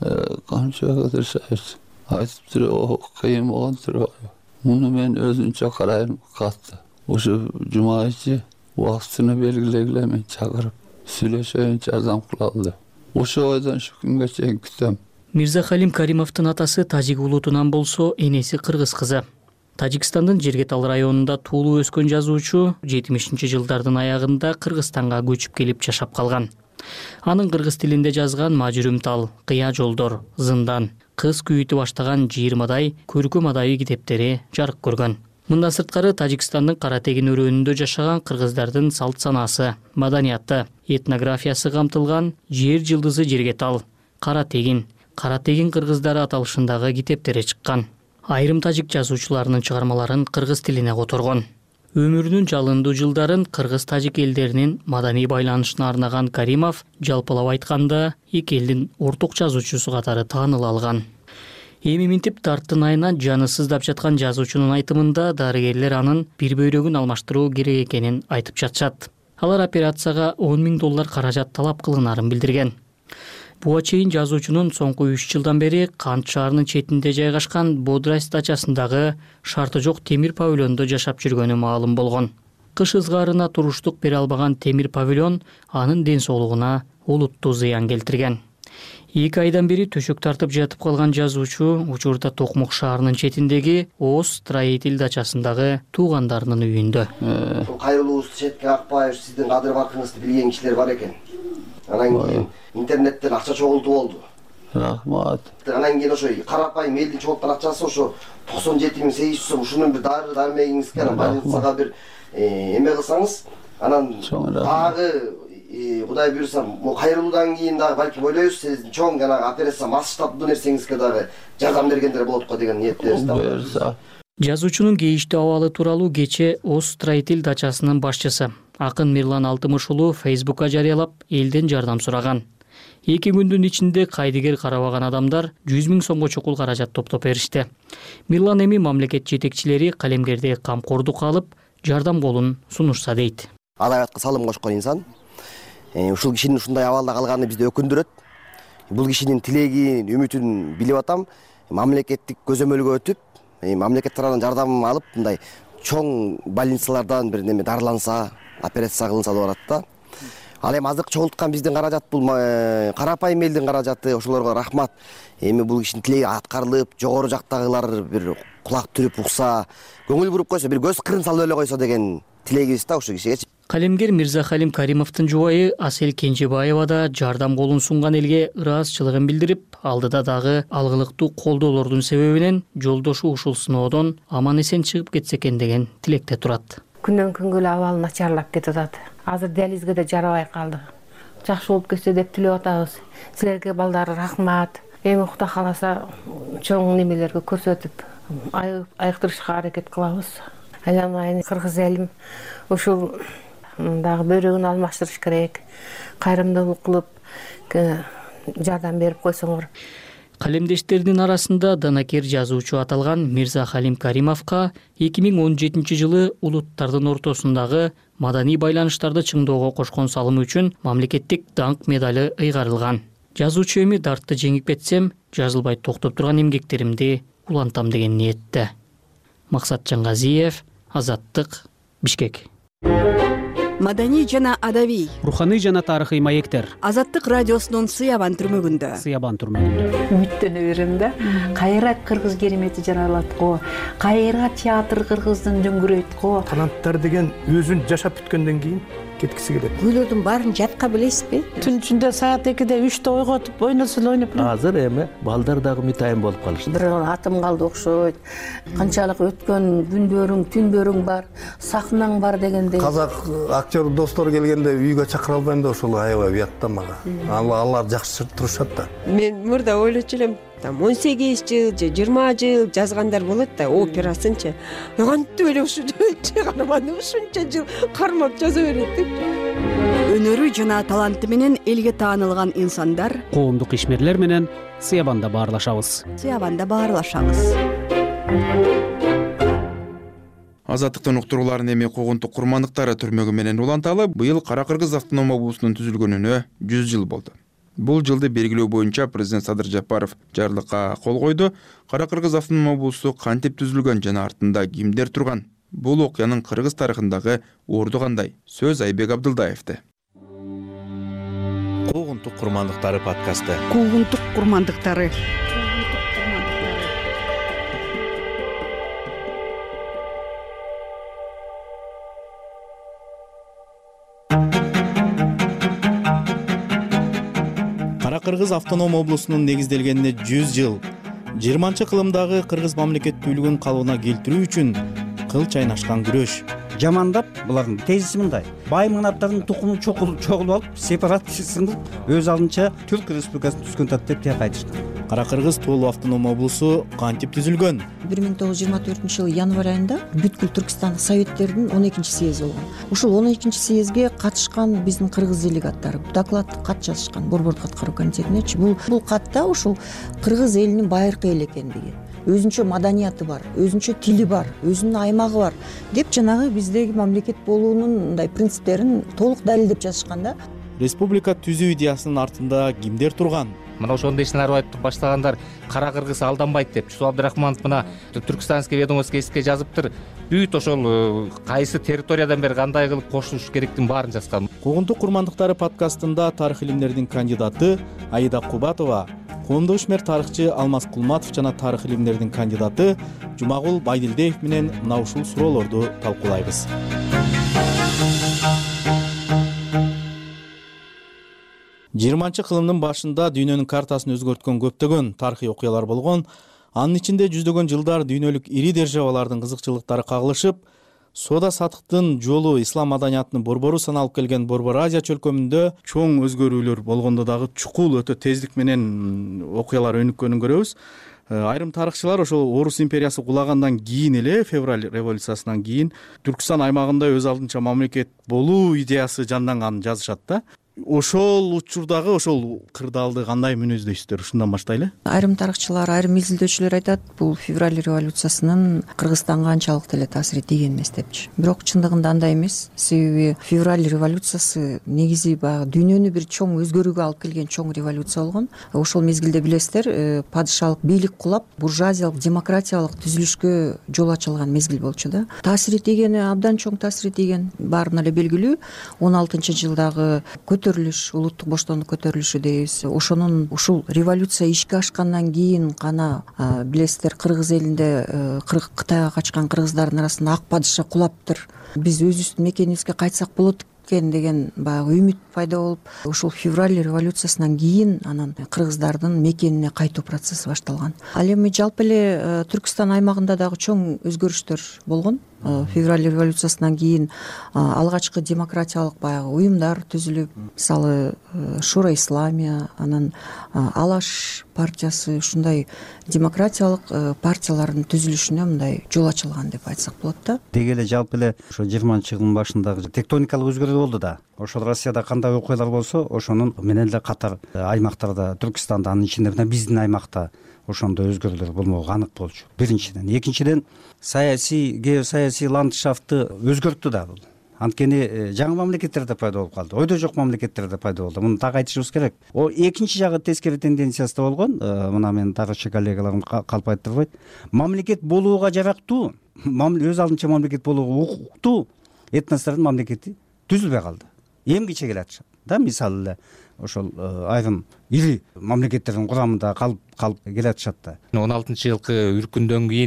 Камчыбек Кыдыршаевич айтыптыр, о кыйын болгонтур. Муну мен өзүнчө карайм катты. Ошо жума ичи убактыны белгилегиле мен чакырып сүйлөшөйүн, жардам кылалы. Ошо ойдон ушу күнгө чейин күтөм. Мирзахалим Каримовдун атасы тажик улутунан болсо, энеси кыргыз кызы. Тажикстандын Жергетал районунда туулуп өскөн жазуучу жетимишинчи жылдардын аягында Кыргызстанга көчүп келип жашап калган. Анын кыргыз тилинде жазган Мажүрүм тал, Кыя жолдор, Зындан, Кыз күйүтү баштаган жыйырмадай көркөм адабий китептери жарык көргөн. Мындан сырткары Тажикстандын Кара Тегин өрөөнүндө жашаган кыргыздардын салт санаасы, маданияты, этнографиясы камтылган Жер жылдызы Жергетал, Кара Тегин, Кара Тегин кыргыздары аталышындагы китептери чыккан. Айрым тажик жазуучуларынын чыгармаларын кыргыз тилине которгон. Өмүрүнүн жалындуу жылдарын кыргыз-тажик элдеринин маданий байланышына арнаган Каримов жалпылап айтканда эки элдин орток жазуучусу катары тааныла алган. Эми минтип дарттын айынан жаны сыздап жаткан жазуучунун айтымында дарыгерлер анын бир бөйрөгүн алмаштыруу керек экенин айтып жатышат. Алар операцияга он миң доллар каражат талап кылынарын билдирген. Буга чейин жазуучунун соңку үч жылдан бери Кант шаарынын четинде жайгашкан Бодрайс дачасындагы шарты жок темир павильондо жашап жүргөнү маалым болгон. Кыш ызгаарына туруштук бере албаган темир павильон анын ден соолугуна олуттуу зыян келтирген. Эки айдан бери төшөк тартып жатып калган жазуучу учурда Токмок шаарынын четиндеги Оос строитель дачасындагы туугандарынын үйүндө. Кайрылуубузду четке какпай, сиздин кадыр баркыңызды билген кишилер бар экен. Анан кийин интернеттен акча чогултуп болду. Рахмат. Анан кийин ошо карапайым элдин чогулткан акчасы ошо токсон жети миң сегиз жүз сом. Ушунун бир дары дармегиңизге анан больницага бир эме кылсаңыз, анан дагы Кудай буйрса, кайрылуудан кийин дагы балким ойлойбуз, сиз чоң жана операция масштабдуу нерсеңизге дагы жардам бергендер болот го деген ниеттебиз да. Жазуучунун кейиштүү абалы тууралуу кече Оос строитель дачасынын башчысы Акын Мирлан Алтымыш уулу Фейсбукка жарыялап, элден жардам сураган. Эки күндүн ичинде кайдыгер карабаган адамдар жүз миң сомго чукул каражат топтоп беришти. Мирлан эми мамлекет жетекчилери калемгерди камкордукка алып, жардам колун сунушса дейт. Адабиятка салым кошкон инсан. Ушул кишинин ушундай абалда калганы бизди өкүндүрөт. Бул кишинин тилегин, үмүтүн билип атам. Мамлекеттик көзөмөлгө өтүп, мамлекет тарабынан жардам алып, мындай чоң больницалардан бир неме дарыланса, операция кылынса деп атат да. Ал эми азыркы чогулткан биздин каражат бул карапайым элдин каражаты, ошолорго рахмат. Эми бул кишинин тилеги аткарылып, жогору жактагылар бир кулак түрүп укса, көңүл буруп койсо, бир көз кырын салып эле койсо деген тилегибиз да ошол кишиге. Калемгер Мирзахалим Каримовдун жубайы Асел Кенжебаева да жардам колун сунган элге ыраазычылыгын билдирип, алдыда дагы алгылыктуу колдоолордун себебинен жолдошу ушул сыноодон аман эсен чыгып кетсе экен деген тилекте турат. Күндөн күнгө эле абалы начарлап кетип атат. Азыр диализге да жарабай калды. Жакшы болуп кетсе деп тилеп атабыз. Силерге балдар рахмат. Эми Кудай кааласа чоң немелерге көрсөтүп айыктырышка аракет кылабыз. Айламайын кыргыз элим ушул дагы бөйрөгүн алмаштырыш керек. Кайрымдуулук кылып жардам берип койсоңор. Калемдештердин арасында данакер жазуучу аталган Мирзахалим Каримовго эки миң он жетинчи жылы улуттардын ортосундагы маданий байланыштарды чыңдоого кошкон салымы үчүн мамлекеттик даңк медали ыйгарылган. Жазуучу эми дартты жеңип кетсем, жазылбай токтоп турган эмгектеримди улантам деген ниетте. Максат Жаңгазиев, Азаттык, Бишкек. Маданий жана адабий, руханий жана тарыхый маектер. Азаттык радиосунун Сыябан түрмөгүндө. Сыябан түрмөгүндө. Үмүттөнө берем да. Кайра кыргыз керемети жаралат го. Кайра театр кыргыздын дөңгүрөйт го. Таланттар деген өзүн жашап бүткөндөн кийин кеткиси келет. Күйлөрдүн баарын жатка билесизби? Түн ичинде саат экиде үчтө ойготуп ойносун ойноп эле. Азыр эми балдар дагы мытайын болуп калышты. Бир атым калды окшойт. Канчалык өткөн күндөрүң, түндөрүң бар, сахнаң бар дегендей. Казак актер достор келгенде үйгө чакыра албайм да ошол аябай уятта мага. Алар жакшы турушат да. Мен мурда ойлочу элем, там он сегиз жыл же жыйырма жыл жазгандар болот да, операсынчы. Кантип эле ушу чыгарманы ушунча жыл кармап жаза берет деп. Өнөрү жана таланты менен элге таанылган инсандар коомдук ишмерлер менен Сыябанда баарлашабыз. Сыябанда баарлашабыз. Азаттыктын уктурууларын эми когунтук курмандыктары түрмөгү менен уланталы быйыл Кара Кыргыз автоном облусунун түзүлгөнүнө жүз жыл болду. Бул жылды белгилөө боюнча президент Садыр Жапаров жарлыкка кол койду. Кара Кыргыз автоном облусу кантип түзүлгөн жана артында кимдер турган? Бул окуянын кыргыз тарыхындагы орду кандай? Сөз Айбек Абдылдаевде. Когунтук курмандыктары подкасты. Когунтук курмандыктары. Кара Кыргыз автоном облусунун негизделгенине жүз жыл. жыйырманчы кылымдагы кыргыз мамлекеттүүлүгүн калыбына келтирүү үчүн кыл чайнашкан күрөш. Жамандап булардын тезиси мындай: бай мыңнаптардын тукуму чогулуп алып, сепаратизм өз алдынча Түрк Республикасын түзгөн тат деп тияк айтышты. Кара Кыргыз тоолуу автоном облусу кантип түзүлгөн? бир миң тогуз жүз жыйырма төртүнчү жылы январь айында бүткүл Түркстандык советтердин он экинчи съези болгон. Ушул он экинчи съезге катышкан биздин кыргыз делегаттары докладдык кат жазышкан борбордук аткаруу комитетинечи. Бул бул катта ушул кыргыз элинин байыркы эл экендиги, өзүнчө маданияты бар, өзүнчө тили бар, өзүнүн аймагы бар деп жанагы биздеги мамлекет болуунун мындай принциптерин толук далилдеп жазышкан да. Республика түзүү идеясынын артында кимдер турган? Мына ошондой ишин айтып баштагандар Кара Кыргыз алданбайт деп Жусуп Абдрахманов мына Түркстанский ведомоскийске жазыптыр. Бүт ошол кайсы территориядан бери кандай кылып кошулуш керектин баарын жазган. Когунтук курмандыктары подкастында тарых илимдеринин кандидаты Аида Кубатова, коомдук ишмер тарыхчы Алмаз Кулматов жана тарых илимдеринин кандидаты Жумагул Байдилдиев менен мына ушул суроолорду талкуулайбыз. жыйырманчы кылымдын башында дүйнөнүн картасын өзгөрткөн көптөгөн тарыхый окуялар болгон. Анын ичинде жүздөгөн жылдар дүйнөлүк ири державалардын кызыкчылыктары кагылышып, соода сатыктын жолу ислам маданиятынын борбору саналып келген Борбор Азия чөлкөмүндө чоң өзгөрүүлөр болгондо дагы чукул өтө тездик менен окуялар өнүккөнүн көрөбүз. Айрым тарыхчылар ошол Орус империясы кулагандан кийин эле, февраль революциясынан кийин Түркстан аймагында өз алдынча мамлекет болуу идеясы жанданганын жазышат да. Ошол учурдагы ошол кырдаалды кандай мүнөздөйсүздөр? Ушундан баштайлы. Айрым тарыхчылар, айрым изилдөөчүлөр айтат, бул февраль революциясынын Кыргызстанга анчалык деле таасири тийген эмес депчи. Бирок чындыгында андай эмес. Себеби февраль революциясы негизи баягы дүйнөнү бир чоң өзгөрүүгө алып келген чоң революция болгон. Ошол мезгилде билесиздер, падышалык бийлик кулап, буржуазиялык, демократиялык түзүлүшкө жол ачылган мезгил болчу да. Таасири тийгени абдан чоң таасири тийген. Баарына эле белгилүү. он алтынчы жылдагы көтөрүлүш, улуттук боштондук көтөрүлүшү дейбиз. Ошонун ушул революция ишке ашкандан кийин гана билесиздер, кыргыз элинде Кытайга качкан кыргыздардын арасында ак падыша кулаптыр. Биз өзүбүздүн мекенибизге кайтсак болот экен деген баягы үмүт пайда болуп, ушул февраль революциясынан кийин анан кыргыздардын мекенине кайтуу процесси башталган. Ал эми жалпы эле Түркстан аймагында дагы чоң өзгөрүштөр болгон. Февраль революциясынан кийин алгачкы демократиялык баягы уюмдар түзүлүп, мисалы Шура Исламия, анан Алаш партиясы, ушундай демократиялык партиялардын түзүлүшүнө мындай жол ачылган деп айтсак болот да. Деги эле жалпы эле ошо жыйырманчы жылдын башындагы тектоникалык өзгөрүү болду да. Ошол Россияда кандай окуялар болсо, ошонун менен эле катар аймактарда, Түркстанда, анын ичинде мына биздин аймакта ошондой өзгөрүүлөр болмогу анык болчу. Биринчиден, экинчиден саясий, геосаясий ландшафтты өзгөрттү да бул. Анткени жаңы мамлекеттер да пайда болуп калды, ойдо жок мамлекеттер да пайда болду. Муну так айтышыбыз керек. О экинчи жагы тескери тенденциясы да болгон. Мына менин тарыхчы коллегаларым калп айтырбайт. Мамлекет болууга жарактуу, өз алдынча мамлекет болууга укуктуу этностордун мамлекети түзүлбөй калды. Эмгиче келатышат да, мисалы эле ошол айрым ири мамлекеттердин курамында калып калып келатышат да. он алтынчы жылкы үркүндөн кийин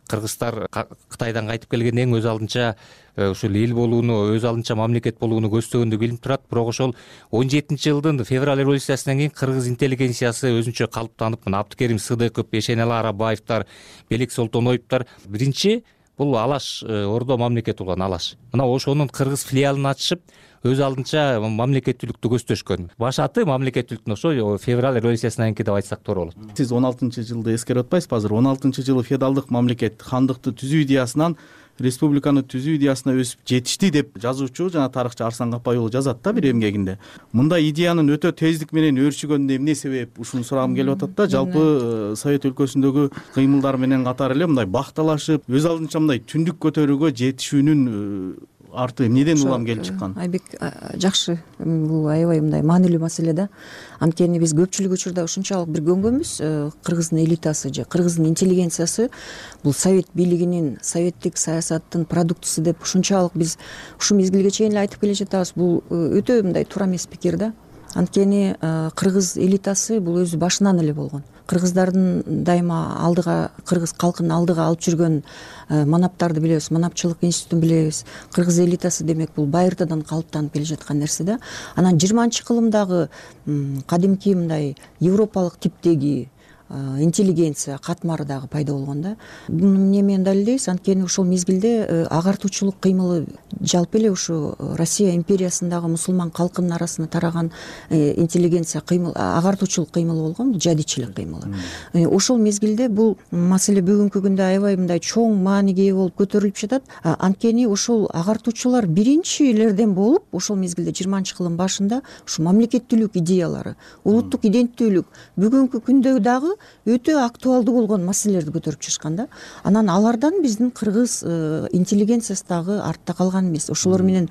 кыргыздар Кытайдан кайтып келгенден кийин өз алдынча ушул эл болууну, өз алдынча мамлекет болууну көздөгөндөй билинип турат. Бирок ошол он жетинчи жылдын февраль революциясынан кийин кыргыз интеллигенциясы өзүнчө калыптанып, мына Абдыкерим Сыдыков, Эшенали Арабаевдер, Белек Солтоноевдер биринчи бул Алаш Ордо мамлекет болгон Алаш. Мына ошонун кыргыз филиалын ачышып, өз алдынча мамлекеттүүлүктү көздөшкөн. Баш аты мамлекеттүүлүктүн ошо февраль революциясынан кийин деп айтсак туура болот. Сиз он алтынчы жылды эскерип атпайсызбы? Азыр он алтынчы жылы феодалдык мамлекет хандыкты түзүү идеясынан республиканы түзүү идеясына өсүп жетишти деп жазуучу жана тарыхчы Арслан Капай уулу жазат да бир эмгегинде. Мындай идеянын өтө тездик менен өршүгөнүнө эмне себеп? Ушуну сурагым келип атат да. Жалпы Совет өлкөсүндөгү кыймылдар менен катар эле мындай бакталашып, өз алдынча мындай түндүк көтөрүүгө жетишүүнүн арты эмнеден улам келип чыккан? Айбек жакшы, бул аябай мындай маанилүү маселе да. Анткени биз көпчүлүк учурда ушунчалык бир көнгөнбүз, кыргыздын элитасы же кыргыздын интеллигенциясы бул совет бийлигинин, советтик саясаттын продуктусу деп ушунчалык биз ушу мезгилге чейин эле айтып келе жатабыз. Бул өтө мындай туура эмес пикир да. Анткени кыргыз элитасы бул өзү башынан эле болгон. Кыргыздардын дайыма алдыга, кыргыз калкынын алдыга алып жүргөн манаптарды билебиз, манапчылык институтун билебиз. Кыргыз элитасы демек бул байыртадан калыптанып келе жаткан нерсе да. Анан жыйырманчы кылымдагы кадимки мындай европалык типтеги интеллигенция катмары дагы пайда болгон да. Буну эмне менен далилдейбиз? Анткени ошол мезгилде агартуучулук кыймылы жалпы эле ушу Россия империясындагы мусулман калкынын арасына тараган интеллигенция кыймыл, агартуучулук кыймылы болгон, бул жадичилик кыймылы. Ошол мезгилде бул маселе бүгүнкү күндө аябай мындай чоң мааниге ээ болуп көтөрүлүп жатат. Анткени ошол агартуучулар биринчилерден болуп, ошол мезгилде жыйырманчы кылым башында ушу мамлекеттүүлүк идеялары, улуттук иденттүүлүк бүгүнкү күндө дагы өтө актуалдуу болгон маселелерди көтөрүп чыгышкан да. Анан алардан биздин кыргыз интеллигенциясы дагы артта калган эмес. Ошолор менен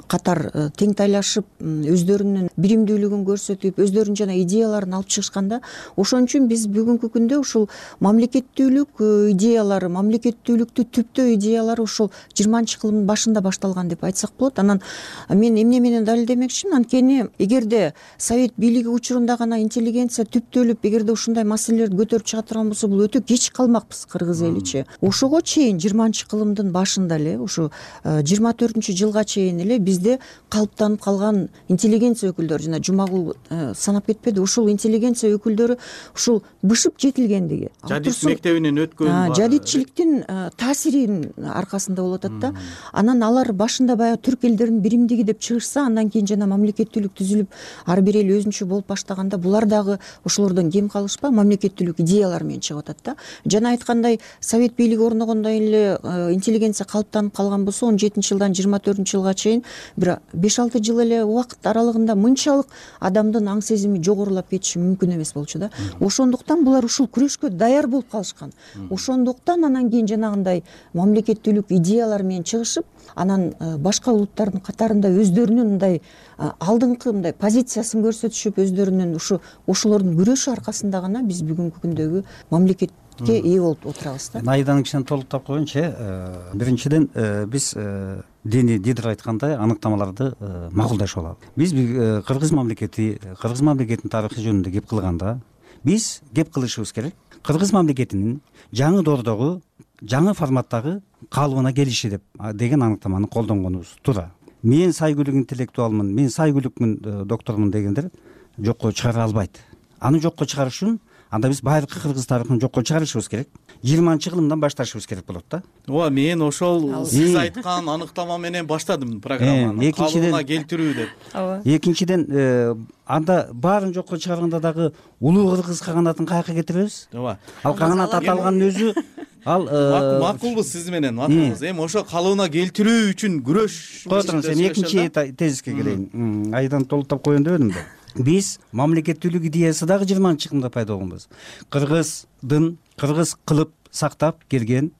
катар теңтайлашып, өздөрүнүн биримдүүлүгүн көрсөтүп, өздөрүнүн жана идеяларын алып чыгышканда, ошон үчүн биз бүгүнкү күндө ушул мамлекеттүүлүк идеялары, мамлекеттүүлүктү түптөө идеялары ошол жыйырманчы кылымдын башында башталган деп айтсак болот. Анан мен эмне менен далилдемекчимин? Анткени эгерде совет бийлиги учурунда гана интеллигенция түптөлүп, эгерде ушундай маселелерди көтөрүп чыга турган болсо, бул өтө кеч калмакпыз кыргыз эличи. Ошого чейин жыйырманчы кылымдын башында эле, ушу жыйырма төртүнчү жылга чейин эле бизде калыптанып калган интеллигенция өкүлдөрү, жана Жумагул санап кетпеди, ушул интеллигенция өкүлдөрү ушул бышып жетилгендиги, жадит мектебинен өткөн, жадитчиликтин таасиринин аркасында болуп атат да. Анан алар башында баягы түрк элдеринин биримдиги деп чыгышса, андан кийин жана мамлекеттүүлүк түзүлүп, ар бир эл өзүнчө болуп баштаганда, булар дагы ошолордон кем калышпа, мамлекеттүүлүк идеялар менен чыгып атат да. Жана айткандай, совет бийлиги орногондон эле интеллигенция калыптанып калган болсо, он жетинчи жылдан жыйырма төртүнчү жылга чейин бир беш алты жыл эле убакыт аралыгында мынчалык адамдын аң сезими жогорулап кетиши мүмкүн эмес болчу да. Ошондуктан булар ушул күрөшкө даяр болуп калышкан. Ошондуктан анан кийин жанагындай мамлекеттүүлүк идеялар менен чыгышып, анан башка улуттардын катарында өздөрүнүн мындай алдыңкы мындай позициясын көрсөтүшүп, өздөрүнүн ушу ошолордун күрөшү аркасында гана биз бүгүнкү күндөгү мамлекетке ээ болуп отурабыз да. Айданын кичине толуктап койгончу, биринчиден биз Дени Дидер айткандай аныктамаларды макулдашып алалы. Биз кыргыз мамлекети, кыргыз мамлекетинин тарыхы жөнүндө кеп кылганда, биз кеп кылышыбыз керек. Кыргыз мамлекетинин жаңы доордогу, жаңы форматтагы калыбына келиши деп деген аныктаманы колдонгонубуз туура. Мен сайгүлүк интеллектуалмын, мен сайгүлүкмүн, доктормун дегендер жокко чыгара албайт. Аны жокко чыгарыш үчүн анда биз байыркы кыргыз тарыхын жокко чыгарышыбыз керек. жыйырманчы кылымдан башташыбыз керек болот да. Ооба, мен ошол сиз айткан аныктама менен баштадым программаны. Калыбына келтирүү деп. Ооба. Экинчиден, анда баарын жокко чыгарганда дагы улуу кыргыз каганатын каяка кетиребиз? Ооба. Ал каганат аталганын өзү ал макулбуз сиз менен, макулбуз. Эми ошо калыбына келтирүү үчүн күрөш. Кой туруңуз, эми экинчи тезиске келейин. Айдан толуктап коеюн дебедимби? Биз мамлекеттүүлүк идеясы дагы жыйырманчы кылымда пайда болгонбуз. Кыргыздын кыргыз кылып сактап келген,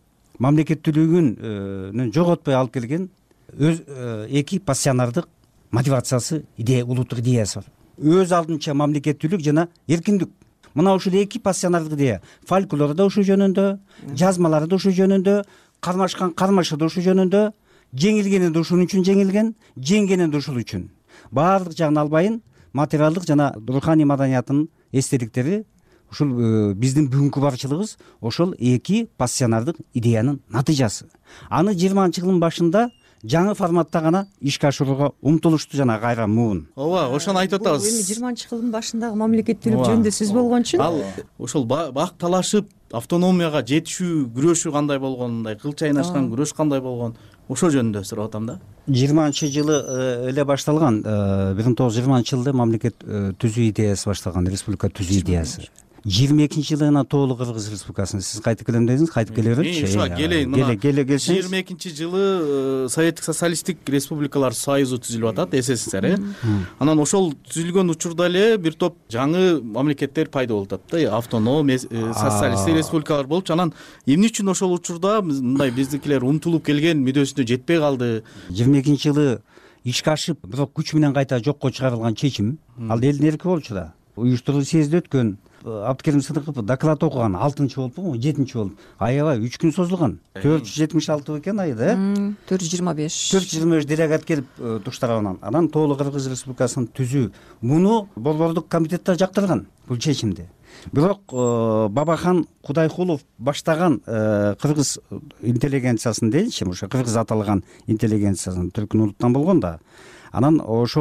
мамлекеттүүлүгүн жоготпой алып келген өз эки пассионардык мотивациясы, идея, улуттук идеясы бар. Өз алдынча мамлекеттүүлүк жана эркиндик. Мына ушул эки пассионардык идея, фольклор да ушул жөнүндө, жазмалары да ушул жөнүндө, кармашкан кармашы да ушул жөнүндө, жеңилгени да ушул үчүн жеңилген, жеңгени да ушул үчүн. Баардык жагын албайын, материалдык жана руханий маданиятынын эстеликтери ушул биздин бүгүнкү барчылыгыбыз ошол эки пассионардык идеянын натыйжасы. Аны жыйырманчы жылдын башында жаңы форматта гана ишке ашырууга умтулушту жана кайра муун. ооба, ошону айтып атабыз. Эми жыйырманчы жылдын башындагы мамлекеттүүлүк жөнүндө сөз болгон үчүн ал ошол бак талашып автономияга жетишүү күрөшү кандай болгон, мындай кыл чайнашкан күрөш кандай болгон, ошол жөнүндө сурап атам да. жыйырманчы жылы эле башталган, бир миң тогуз жүз жыйырманчы жылда мамлекет түзүү идеясы башталган, республика түзүү идеясы. жыйырма экинчи жылы гана толук Кыргыз Республикасына сиз кайтып келем дедиңиз, кайтып келе берчи. Ушуга келейин. Келе келе келсеңиз. жыйырма экинчи жылы Советтик социалисттик республикалар союзу түзүлүп атат, СССР. э Анан ошол түзүлгөн учурда эле бир топ жаңы мамлекеттер пайда болуп атат да, автоном социалисттик республикалар болчу. Анан эмне үчүн ошол учурда мындай биздикилер умтулуп келген мүдөөсүнө жетпей калды? жыйырма экинчи жылы ишке ашып, бирок күч менен кайта жокко чыгарылган чечим, ал элдин эрки болчу да. Уюштуруу съезде өткөн, Абдыкерим Сыдыков доклад окуган, алтынчы болупу, жетинчи болуп. Аябай үч күн созулган. төрт жүз жетимиш алты экен айда, э? төрт жүз жыйырма беш. төрт жүз жыйырма беш делегат келип туштарганан. Анан толук Кыргыз Республикасын түзүү. Муну Борбордук комитетте жактырган бул чечимди. Бирок Бабахан Кудайкулов баштаган кыргыз интеллигенциясын дейинчи, ошо кыргыз аталган интеллигенциясын түркүн улуттан болгон да. Анан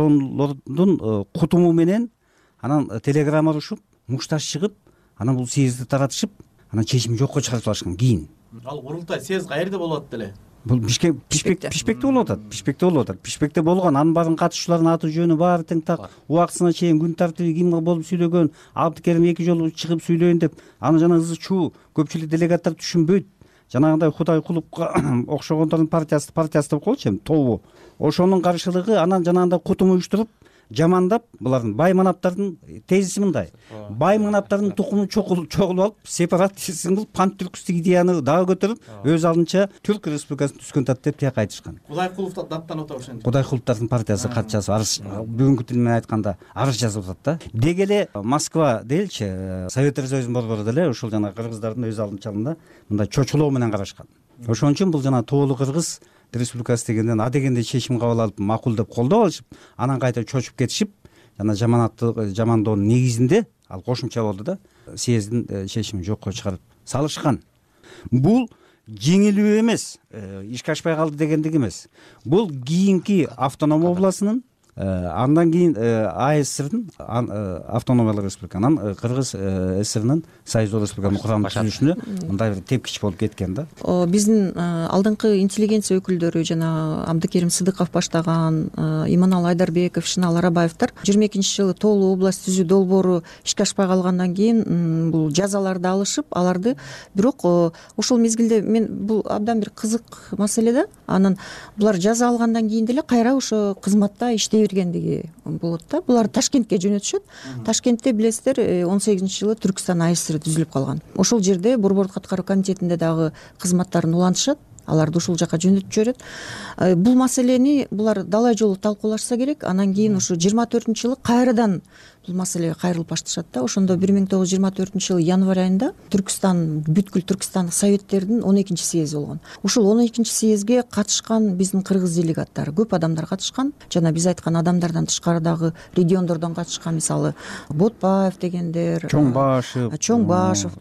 ошолордун кутуму менен анан телеграмма урушуп, мушташ чыгып, анан бул съезди таратышып, анан чечим жокко чыгарып алышкан кийин. Ал курултай съезд каерде болот деле? Бул Бишкек Бишкекте болуп атат. Бишкекте болуп атат. Бишкекте болгон, анын баарын катышуучулардын аты жөнү баары тең так, убактысына чейин күн тартиби ким болуп сүйлөгөн, Абдыкерим эки жолу чыгып сүйлөйүн деп, аны жана ызы чуу көпчүлүк делегаттар түшүнбөйт. Жанагындай Кудайкуловго окшогондордун партиясы партиясы деп коелучу, эми тобу. Ошонун каршылыгы, анан жанагындай кутум уюштуруп, жамандап, булардын бай манаптардын тезиси мындай. Бай манаптардын тукумун чогулуп алып, сепаратизм кылып, пантүркүстүк идеяны дагы көтөрүп, өз алдынча Түрк Республикасын түзгөн тат деп тияка айтышкан. Кудайкулов даттанып атат ошентип. Кудайкуловдун партиясы кат жазып, арыз, бүгүнкү тил менен айтканда арыз жазып атат да. Деги эле Москва дейилчи, Советтер Союзунун борбору деле ушул жана кыргыздардын өз алдынча алында мындай чочулоо менен карашкан. Ошон үчүн бул жана толук Кыргыз Республикасы дегенден, а дегенде чечим кабыл алып, макул деп колдоп алышып, анан кайта чочуп кетишип, жана жаманатты жамандоонун негизинде ал кошумча болду да, съездин чечимин жокко чыгарып салышкан. Бул жеңилүү эмес, ишке ашпай калды дегендик эмес. Бул кийинки автоном областынын, андан кийин АСРдин автономиялык республика, анан Кыргыз ССРнин союздук республиканын курамын түзүшүнө мындай бир тепкич болуп кеткен да. Биздин алдыңкы интеллигенция өкүлдөрү, жана Абдыкерим Сыдыков баштаган, Иманалы Айдарбеков, Шынал Арабаевдер жыйырма экинчи жылы толук область түзүү долбоору ишке ашпай калгандан кийин бул жазаларды алышып, аларды, бирок ошол мезгилде мен бул абдан бир кызык маселе да. Анан булар жаза алгандан кийин деле кайра ошо кызматта иштей бергендиги болот да. Булар Ташкентке жөнөтүшөт. Ташкентте билесиздер, он сегизинчи жылы Түркстан АСР түзүлүп калган. Ошол жерде Борбордук аткаруу комитетинде дагы кызматтарын улантышат. Аларды ушул жака жөнөтүп жиберет. Бул маселени булар далай жолу талкуулашса керек. Анан кийин ушу жыйырма төртүнчү жылы кайрадан бул маселеге кайрылып башташат да. Ошондо бир миң тогуз жүз жыйырма төртүнчү жылы январь айында Түркстан, бүткүл Түркстандык советтердин он экинчи съезди болгон. Ушул он экинчи съездге катышкан биздин кыргыз делегаттары, көп адамдар катышкан. Жана биз айткан адамдардан тышкары дагы региондордон катышкан, мисалы Ботпаев дегендер, Чоңбашев, Чоңбашев,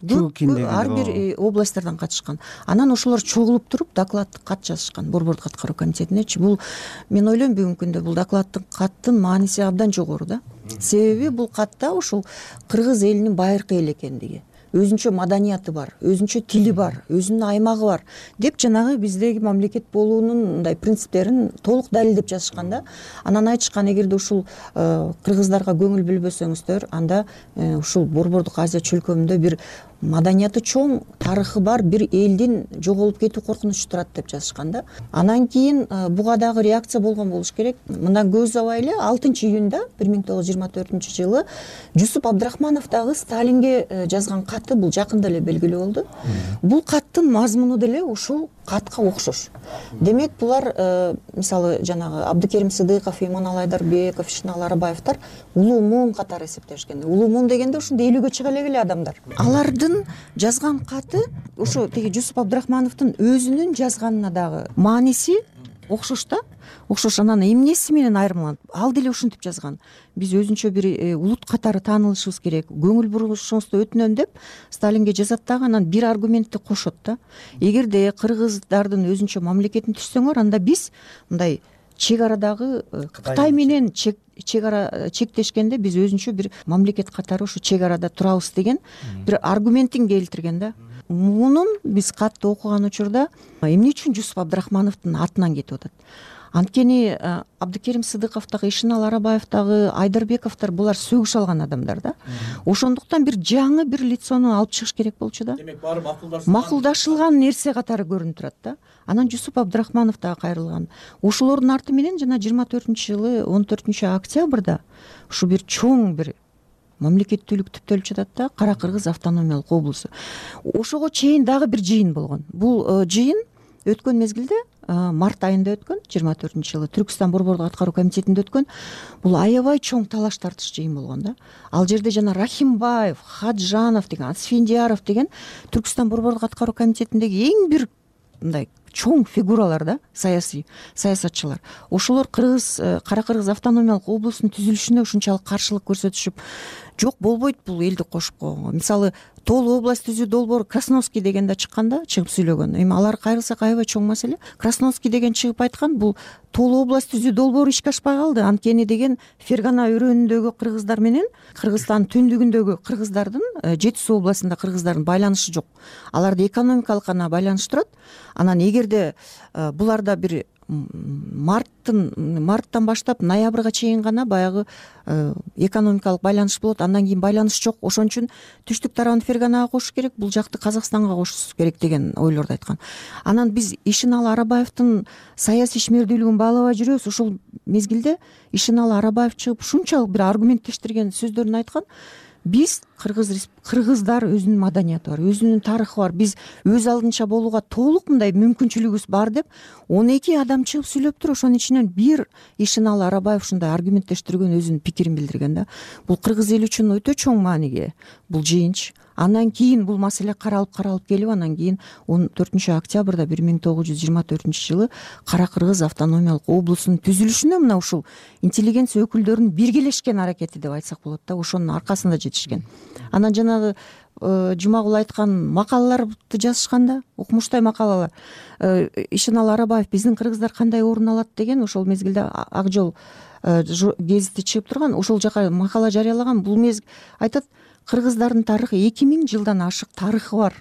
ар бир областтардан катышкан. Анан ошолор чогулуп туруп докладты кат жазышкан Борбордук аткаруу комитетинечи. Бул мен ойлойм бүгүнкү күндө бул докладдын каттын мааниси абдан жогору да. Себеби бул катта ушул кыргыз элинин байыркы эл экендиги, өзүнчө маданияты бар, өзүнчө тили бар, өзүнүн аймагы бар деп жанагы биздеги мамлекет болуунун мындай принциптерин толук далилдеп жазышкан да. Анан айтышкан, эгерде ушул кыргыздарга көңүл бөлбөсөңүздөр, анда ушул Борбордук Азия чөлкөмүндө бир маданияты чоң, тарыхы бар бир элдин жоголуп кетүү коркунучу турат деп жазышкан да. Анан кийин буга дагы реакция болгон болуш керек. Мындан көп убай эле алтынчы июнда бир миң тогуз жүз жыйырма төртүнчү жылы Жусуп Абдрахманов дагы Сталинге жазган каты бул жакында эле белгилүү болду. Бул каттын мазмуну деле ушул катка окшош. Демек булар мисалы жанагы Абдыкерим Сыдыков, Иманалы Айдарбеков, Шынал Арабаевдер улуу муун катары эсептешкен. Улуу муун дегенде ушунда элүүгө чыга эле адамдар. Алардын жазган каты ошо теги Жусуп Абдрахмановдун өзүнүн жазганына дагы мааниси окшош да. окшош. Анан эмнеси менен айырмаланат? Ал деле ушинтип жазган. Биз өзүнчө бир улут катары таанылышыбыз керек. Көңүл бурушуңузду өтүнөм деп Сталинге жазат дагы, анан бир аргументти кошот да. Эгерде кыргыздардын өзүнчө мамлекетин түзсөңөр, анда биз мындай чек арадагы Кытай менен чек ара чектешкенде биз өзүнчө бир мамлекет катары ушу чек арада турабыз деген бир аргументин келтирген да. Мунун биз катты окуган учурда эмне үчүн Жусуп Абдрахмановдун атынан кетип атат? Анткени Абдыкерим Сыдыковдагы, Ишенал Арабаевдагы, Айдарбековдор булар сөгүш алган адамдар да. Ошондуктан бир жаңы бир лицону алып чыгыш керек болчу да. Демек баары макулдашылган нерсе катары көрүнүп турат да. Анан Жусуп Абдрахманов дагы кайрылган. Ошолордун арты менен жана жыйырма төртүнчү жылы он төртүнчү октябрда ушу бир чоң бир мамлекеттүүлүк түптөлүп жатат да, Кара Кыргыз автономиялык облусу. Ошого чейин дагы бир жыйын болгон. Бул жыйын өткөн мезгилде март айында өткөн, жыйырма төртүнчү жылы Түркстан Борбордук аткаруу комитетинде өткөн. Бул аябай чоң талаш тартыш жыйын болгон да. Ал жерде жана Рахимбаев, Хаджанов деген, Асфендияров деген Түркстан Борбордук аткаруу комитетиндеги эң бир мындай чоң фигуралар да, саясий саясатчылар. Ошолор Кыргыз, Кара Кыргыз автономиялык облусунун түзүлүшүнө ушунчалык каршылык көрсөтүшүп, жок болбойт бул элди кошуп койгонго. Мисалы, Толуу область түзүү долбоор Красновский дегенде чыкканда чыгып сүйлөгөн. Эми алар кайрылсак аябай чоң маселе. Красновский деген чыгып айткан, бул Толуу область түзүү долбоору ишке ашпай калды. Анткени деген Фергана өрөөнүндөгү кыргыздар менен Кыргызстандын түндүгүндөгү кыргыздардын, Жети Суу областында кыргыздардын байланышы жок. Аларды экономикалык гана байланыштырат. Анан эгерде буларда бир марттын марттан баштап ноябрга чейин гана баягы экономикалык байланыш болот, андан кийин байланыш жок. Ошон үчүн түштүк тарабын Ферганага кошуш керек, бул жакты Казакстанга кошуш керек деген ойлорду айткан. Анан биз Ишенал Арабаевдин саясий ишмердүүлүгүн баалабай жүрөбүз. Ошол мезгилде Ишенал Арабаев чыгып ушунчалык бир аргументтештирген сөздөрүн айткан. Биз кыргыз кыргыздар өзүнүн маданияты бар, өзүнүн тарыхы бар. Биз өз алдынча болууга толук мындай мүмкүнчүлүгүбүз бар деп он эки адам чыгып сүйлөп тур. Ошонун ичинен бир Ишенал Арабаев ушундай аргументтештирген, өзүнүн пикирин билдирген да. Бул кыргыз эли үчүн өтө чоң мааниге бул жыйынч. Андан кийин бул маселе каралып каралып келип, анан кийин он төртүнчү октябрда бир миң тогуз жүз жыйырма төртүнчү жылы Кара Кыргыз автономиялык облусунун түзүлүшүнө мына ушул интеллигенция өкүлдөрүнүн биргелешкен аракети деп айтсак болот да, ошонун аркасында жетишкен. Анан жанагы Жумагул айткан макалаларды жазышканда, укмуштай макалалар. Ишенал Арабаев биздин кыргыздар кандай орун алат деген ошол мезгилде Ак жол гезити чыгып турган, ошол жака макала жарыялаган. Бул мезгил айтат, кыргыздардын тарыхы эки миң жылдан ашык тарыхы бар.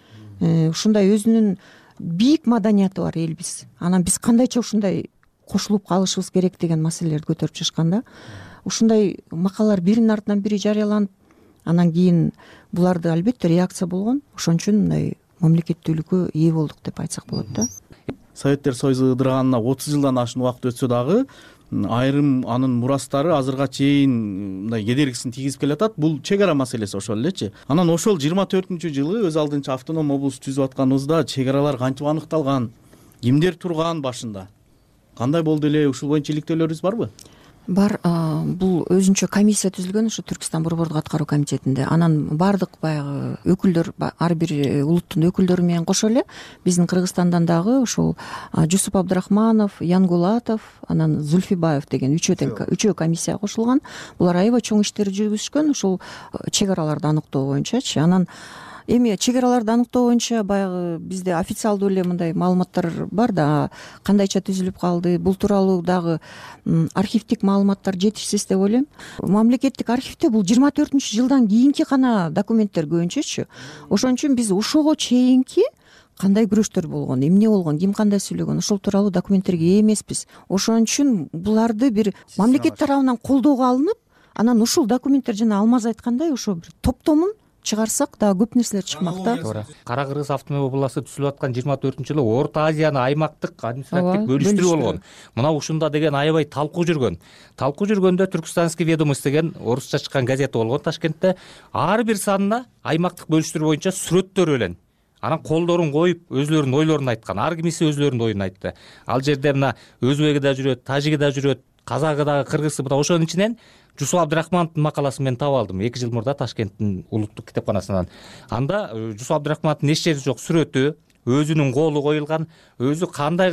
Ушундай өзүнүн бийик маданияты бар элбиз. Анан биз кандайча ушундай кошулуп калышыбыз керек деген маселелерди көтөрүп чыгышканда, ушундай макалалар биринин артынан бири жарыяланып, анан кийин буларды албетте реакция болгон. Ошон үчүн мындай мамлекеттүүлүккө ээ болдук деп айтсак болот да. Советтер Союзу ыдыраганына отуз жылдан ашык убакыт өтсө дагы айрым анын мурастары азырга чейин мындай кедергисин тийгизип келатат. Бул чек ара маселеси ошол элечи. Анан ошол жыйырма төртүнчү жылы өз алдынча автоном облус түзүп атканыбызда чек аралар кантип аныкталган, кимдер турган башында, кандай болду эле, ушул боюнча иликтөөлөрүбүз барбы? Бар. Бул өзүнчө комиссия түзүлгөн ушу Түркстан Борбордук аткаруу комитетинде. Анан бардык баягы өкүлдөр, ар бир улуттун өкүлдөрү менен кошо эле биздин Кыргызстандан дагы ушул Жусуп Абдрахманов, Янгулатов, анан Зульфибаев деген үчөө үчөө комиссия кошулган. Булар аябай чоң иштерди жүргүзүшкөн, ушул чек араларды аныктоо боюнчачы. Анан эми чек араларды аныктоо боюнча баягы бизде официалдуу эле мындай маалыматтар бар да, кандайча түзүлүп калды, бул тууралуу дагы архивдик маалыматтар жетишсиз деп ойлойм. Мамлекеттик архивде бул жыйырма төртүнчү жылдан кийинки гана документтер көбүнчөчү. Ошон үчүн биз ошого чейинки кандай күрөштөр болгон, эмне болгон, ким кандай сүйлөгөн, ошол тууралуу документтерге ээ эмеспиз. Ошон үчүн буларды бир мамлекет тарабынан колдоого алынып, анан ушул документтер жана Алмаз айткандай ошо бир топтомун чыгарсак дагы көп нерселер чыкмак да. Кара Кыргыз автономия областы түзүлүп аткан жыйырма төртүнчү жылы Орто Азияны аймактык административдик бөлүштүрүү болгон. Мына ушунда деген аябай талкуу жүргөн. Талкуу жүргөндө Түркстанский ведомость деген орусча чыккан газета болгон Ташкентте. Ар бир санына аймактык бөлүштүрүү боюнча сүрөттөр белен анан колдорун коюп өзлөрүнүн ойлорун айткан. Ар кимиси өзлөрүнүн оюн айтты. Ал жерде мына өзбеги да жүрөт, тажиги да жүрөт, казагы дагы, кыргызы да. Ошонун ичинен Жусуп Абдрахмановдун макаласын мен таап алдым эки жыл мурда Ташкенттин улуттук китепканасынан. Анда Жусуп Абдрахмановдун эч жери жок сүрөтү, өзүнүн колу коюлган, өзү кандай кылып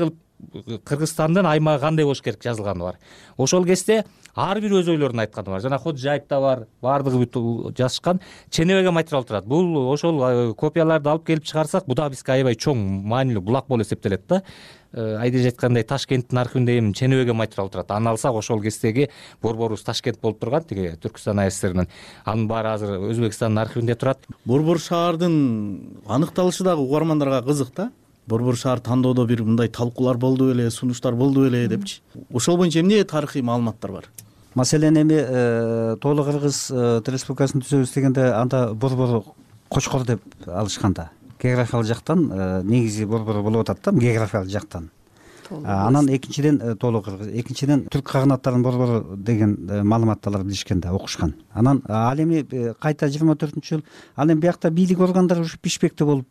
Кыргызстандын аймагы кандай болуш керек жазылганы бар. Ошол кезде ар бир өз ойлорун айтканы бар. Жана Ходжаевда бар, баардыгы бүт жазышкан. Ченебеге материал турат. Бул ошол копияларды алып келип чыгарсак, бул да бизге аябай чоң маанилүү булак болуп эсептелет да. Айдырж айткандай Ташкенттин архивинде эми Ченебеге материал турат. Аны алсак ошол кездеги борборубуз Ташкент болуп турган, тиги Түркстан АССРнын. Анын баары азыр Өзбекстандын архивинде турат. Борбор шаардын аныкталышы дагы угармандарга кызык да. Борбор шаар тандоодо бир мындай талкуулар болду беле, сунуштар болду беле депчи. Ошол боюнча эмне тарыхый маалыматтар бар? Маселен эми Тоолу Кыргыз Республикасын түзөбүз дегенде анда борбор Кочкор деп алышканда. Географиялык жактан негизи борбор болуп атат да, географиялык жактан. Анан экинчиден Тоолу Кыргыз, экинчиден түрк каганаттарынын борбору деген маалыматтарды билишкен да, окушкан. Анан ал эми кайта жыйырма төртүнчү жыл ал эми биякта бийлик органдары ушу Бишкекте болуп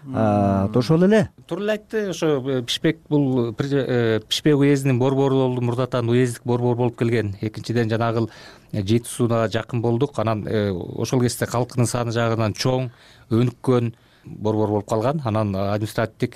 ошол эле. Туура эле айтты. Ошо Бишкек бул Бишкек уездинин борбору болду, мурдатан уездик борбор болуп келген. Экинчиден жанагы жети суuna жакын болдук. Анан ошол кезде калкынын саны жагынан чоң, өнүккөн борбор болуп калган. Анан административдик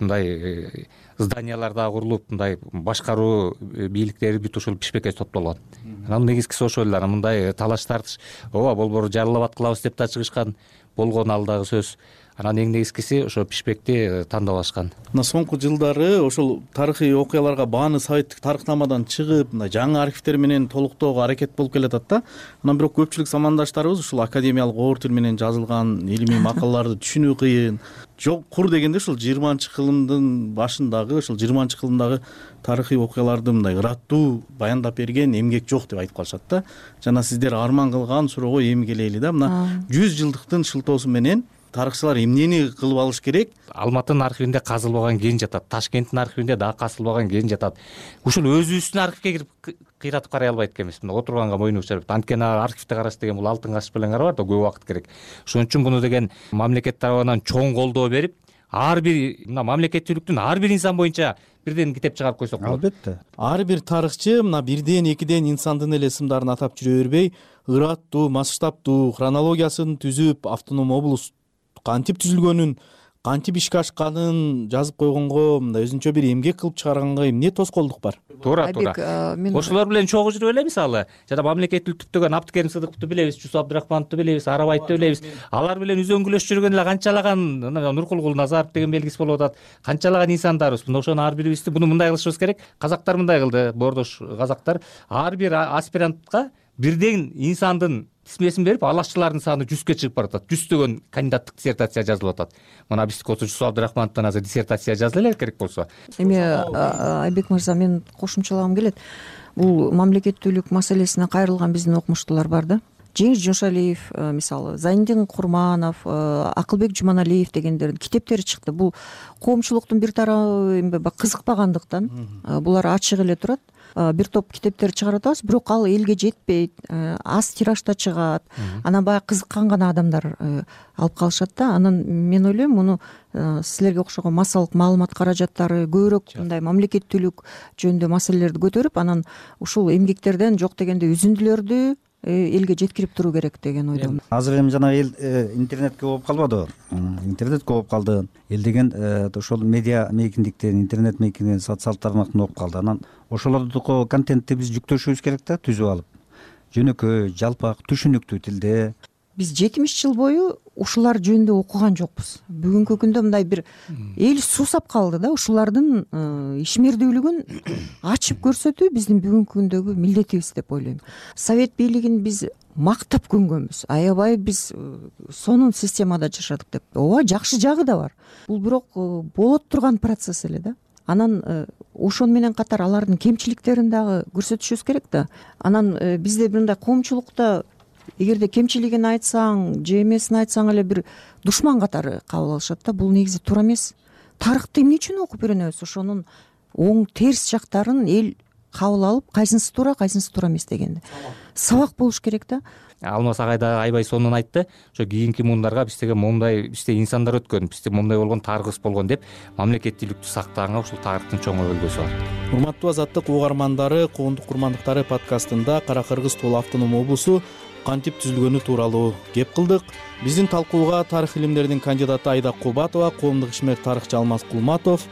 мындай зданиялар да курулуп, мындай башкаруу бийликтери бүт ошол Бишкекке топтолгон. Анан негизгиси ошол эле. Анан мындай талаш тартыш, ооба борборду жарылап аткылабыз деп да чыгышкан. Болгон ал дагы сөз. Анан эң негизгиси ошо Бишкекти тандап алышкан. Мына соңку жылдары ошол тарыхый окуяларга бааны советтик тарыхнамадан чыгып, мындай жаңы архивтер менен толуктоого аракет болуп келатат да. Анан бирок көпчүлүк замандаштарыбыз ушул академиялык оор тил менен жазылган илимий макалаларды түшүнүү кыйын. Жок кур дегенде ушул жыйырманчы кылымдын башындагы, ушул жыйырманчы кылымдагы тарыхый окуяларды мындай ыраттуу баяндап берген эмгек жок деп айтып калышат да. Жана сиздер арман кылган суроого эмгелейли да. Мына жүз жылдыктын шылтоосу менен тарыхчылар эмнени кылып алыш керек? Алматынын архивинде казылбаган кен жатат, Ташкенттин архивинде дагы казылбаган кен жатат. Ушул өзүбүздүн архивге кирип кыйратып карай албайт экенбиз. Мына отурганга мойну учурат. Анткени архивди караш деген бул алтын каш менен карабар да, көп убакыт керек. Ошон үчүн муну деген мамлекет тарабынан чоң колдоо берип, ар бир мына мамлекеттүүлүктүн ар бир инсан боюнча бирден китеп чыгарып койсок болот. Албетте. Ар бир тарыхчы мына бирден экиден инсандын эле ысымдарын атап жүрө бербей, ыраттуу, масштабтуу хронологиясын түзүп, автоном облус кантип түзүлгөнүн, кантип ишке ашканын жазып койгонго, мындай өзүнчө бир эмгек кылып чыгарганга эмне тоскоолдук бар? Туура, туура. Ошолор менен чогуу жүрүп эле мисалы, жана мамлекеттүүлүктү түптөгөн Абдыкерим Сыдыковду билебиз, Жусуп Абдырахмановду билебиз, Арабаевди билебиз. Алар менен үзөңгүлөшүп жүргөн эле канчалаган Нуркул Кулназаров деген белгиси болуп атат. Канчалаган инсандарыбыз. Мына ошону ар бирибизди буну мындай кылышыбыз керек. Казактар мындай кылды, боордош казактар ар бир аспирантка бирден инсандын тизмесин берип, алашчылардын саны жүзгө чыгып баратат. жүздөгөн кандидаттык диссертация жазылып атат. Мына биздики осы Жусуп Абдырахмановдон азыр диссертация жазыла эле керек болсо. Эми Айбек мырза, мен кошумчалагым келет. Бул мамлекеттүүлүк маселесине кайрылган биздин окумуштуулар бар да. Жеңиш Жошалиев, мисалы, Зайнидин Курманов, Акылбек Жуманалиев дегендердин китептери чыкты. Бул коомчулуктун бир тарабы кызыкпагандыктан булар ачык эле турат. Бир топ китептер чыгарып атабыз, бирок ал элге жетпейт, аз тиражда чыгат. Анан баягы кызыккан гана адамдар алып калышат да. Анан мен ойлойм, муну силерге окшогон массалык маалымат каражаттары көбүрөөк мындай мамлекеттүүлүк жөнүндө маселелерди көтөрүп, анан ушул эмгектерден жок дегенде үзүндүлөрдү элге жеткирип туруу керек деген ойдомун. Азыр эми жана эл интернетке болуп калбадыбы? Интернетке болуп калды. Эл деген ошол медиа мейкиндиктен, интернет мейкиндиктен, социалдык тармактан окуп калды. Анан ошолордуку контентти биз жүктөшүбүз керек да, түзүп алып. Жөнөкөй, жалпак, түшүнүктүү тилде. Биз жетимиш жыл бою ушулар жөнүндө окуган жокпуз. Бүгүнкү күндө мындай бир эл суусап калды да. Ушулардын ишмердүүлүгүн ачып көрсөтүү биздин бүгүнкү күндөгү милдетибиз деп ойлойм. Совет бийлигин биз мактап көнгөнбүз. Аябай биз сонун системада жашадык деп. Ооба, жакшы жагы да бар. Бул бирок болот турган процесс эле да. Анан ошон менен катар алардын кемчиликтерин дагы көрсөтүшүбүз керек да. Анан бизде мындай коомчулукта эгерде кемчилигин айтсаң, же эмесин айтсаң эле бир душман катары кабыл алышат да. Бул негизи туура эмес. Тарыхты эмне үчүн окуп үйрөнөбүз? Ошонун оң терс жактарын эл кабыл алып, кайсынысы туура, кайсынысы туура эмес дегенде сабак болуш керек да. Алмаз агай да аябай сонун айтты. Ошо кийинки муундарга биздеге моундай, бизде инсандар өткөн, бизде моундай болгон, тарыхыбыз болгон деп мамлекеттүүлүктү сактаганга ушул тарыхтын чоң өлгөсү бар. Урматтуу Азаттык угармандары, коомдук курмандыктары подкастында Кара Кыргыз Тоолу автоном облусу кантип түзүлгөнү тууралуу кеп кылдык. Биздин талкууга тарых илимдеринин кандидаты Айда Кубатова, коомдук ишмер тарыхчы Алмаз Кулматов,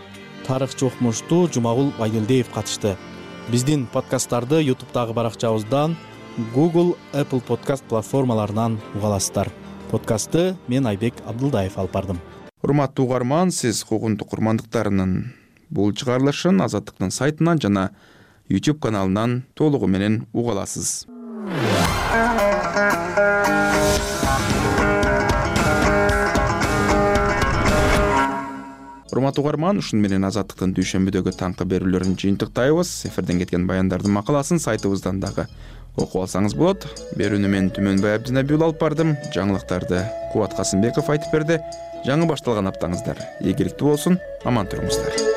тарыхчы окумуштуу Жумагул Байгелдиев катышты. Биздин подкасттарды ютубтагы баракчабыздан, Google, Apple подкаст платформаларынан уга аласыздар. Подкастты мен Айбек Абдулдаев алып бардым. Урматтуу угарман, сиз куугунтук курмандыктарынын бул чыгарылышын Азаттыктын сайтынан жана YouTube каналынан толугу менен уга аласыз. Урматтуу угарман, ушун менен Азаттыктын дүйшөмбүдөгү таңкы берүүлөрүн жыйынтыктайбыз. Эфирден кеткен баяндардын макаласын сайтыбыздан дагы окуп алсаңыз болот. Берүүнү мен Түмөнбай Абдинабиул алып бардым. Жаңылыктарды Кубат Касымбеков айтып берди. Жаңы башталган аптаңыздар ийгиликтүү болсун, аман туруңуздар.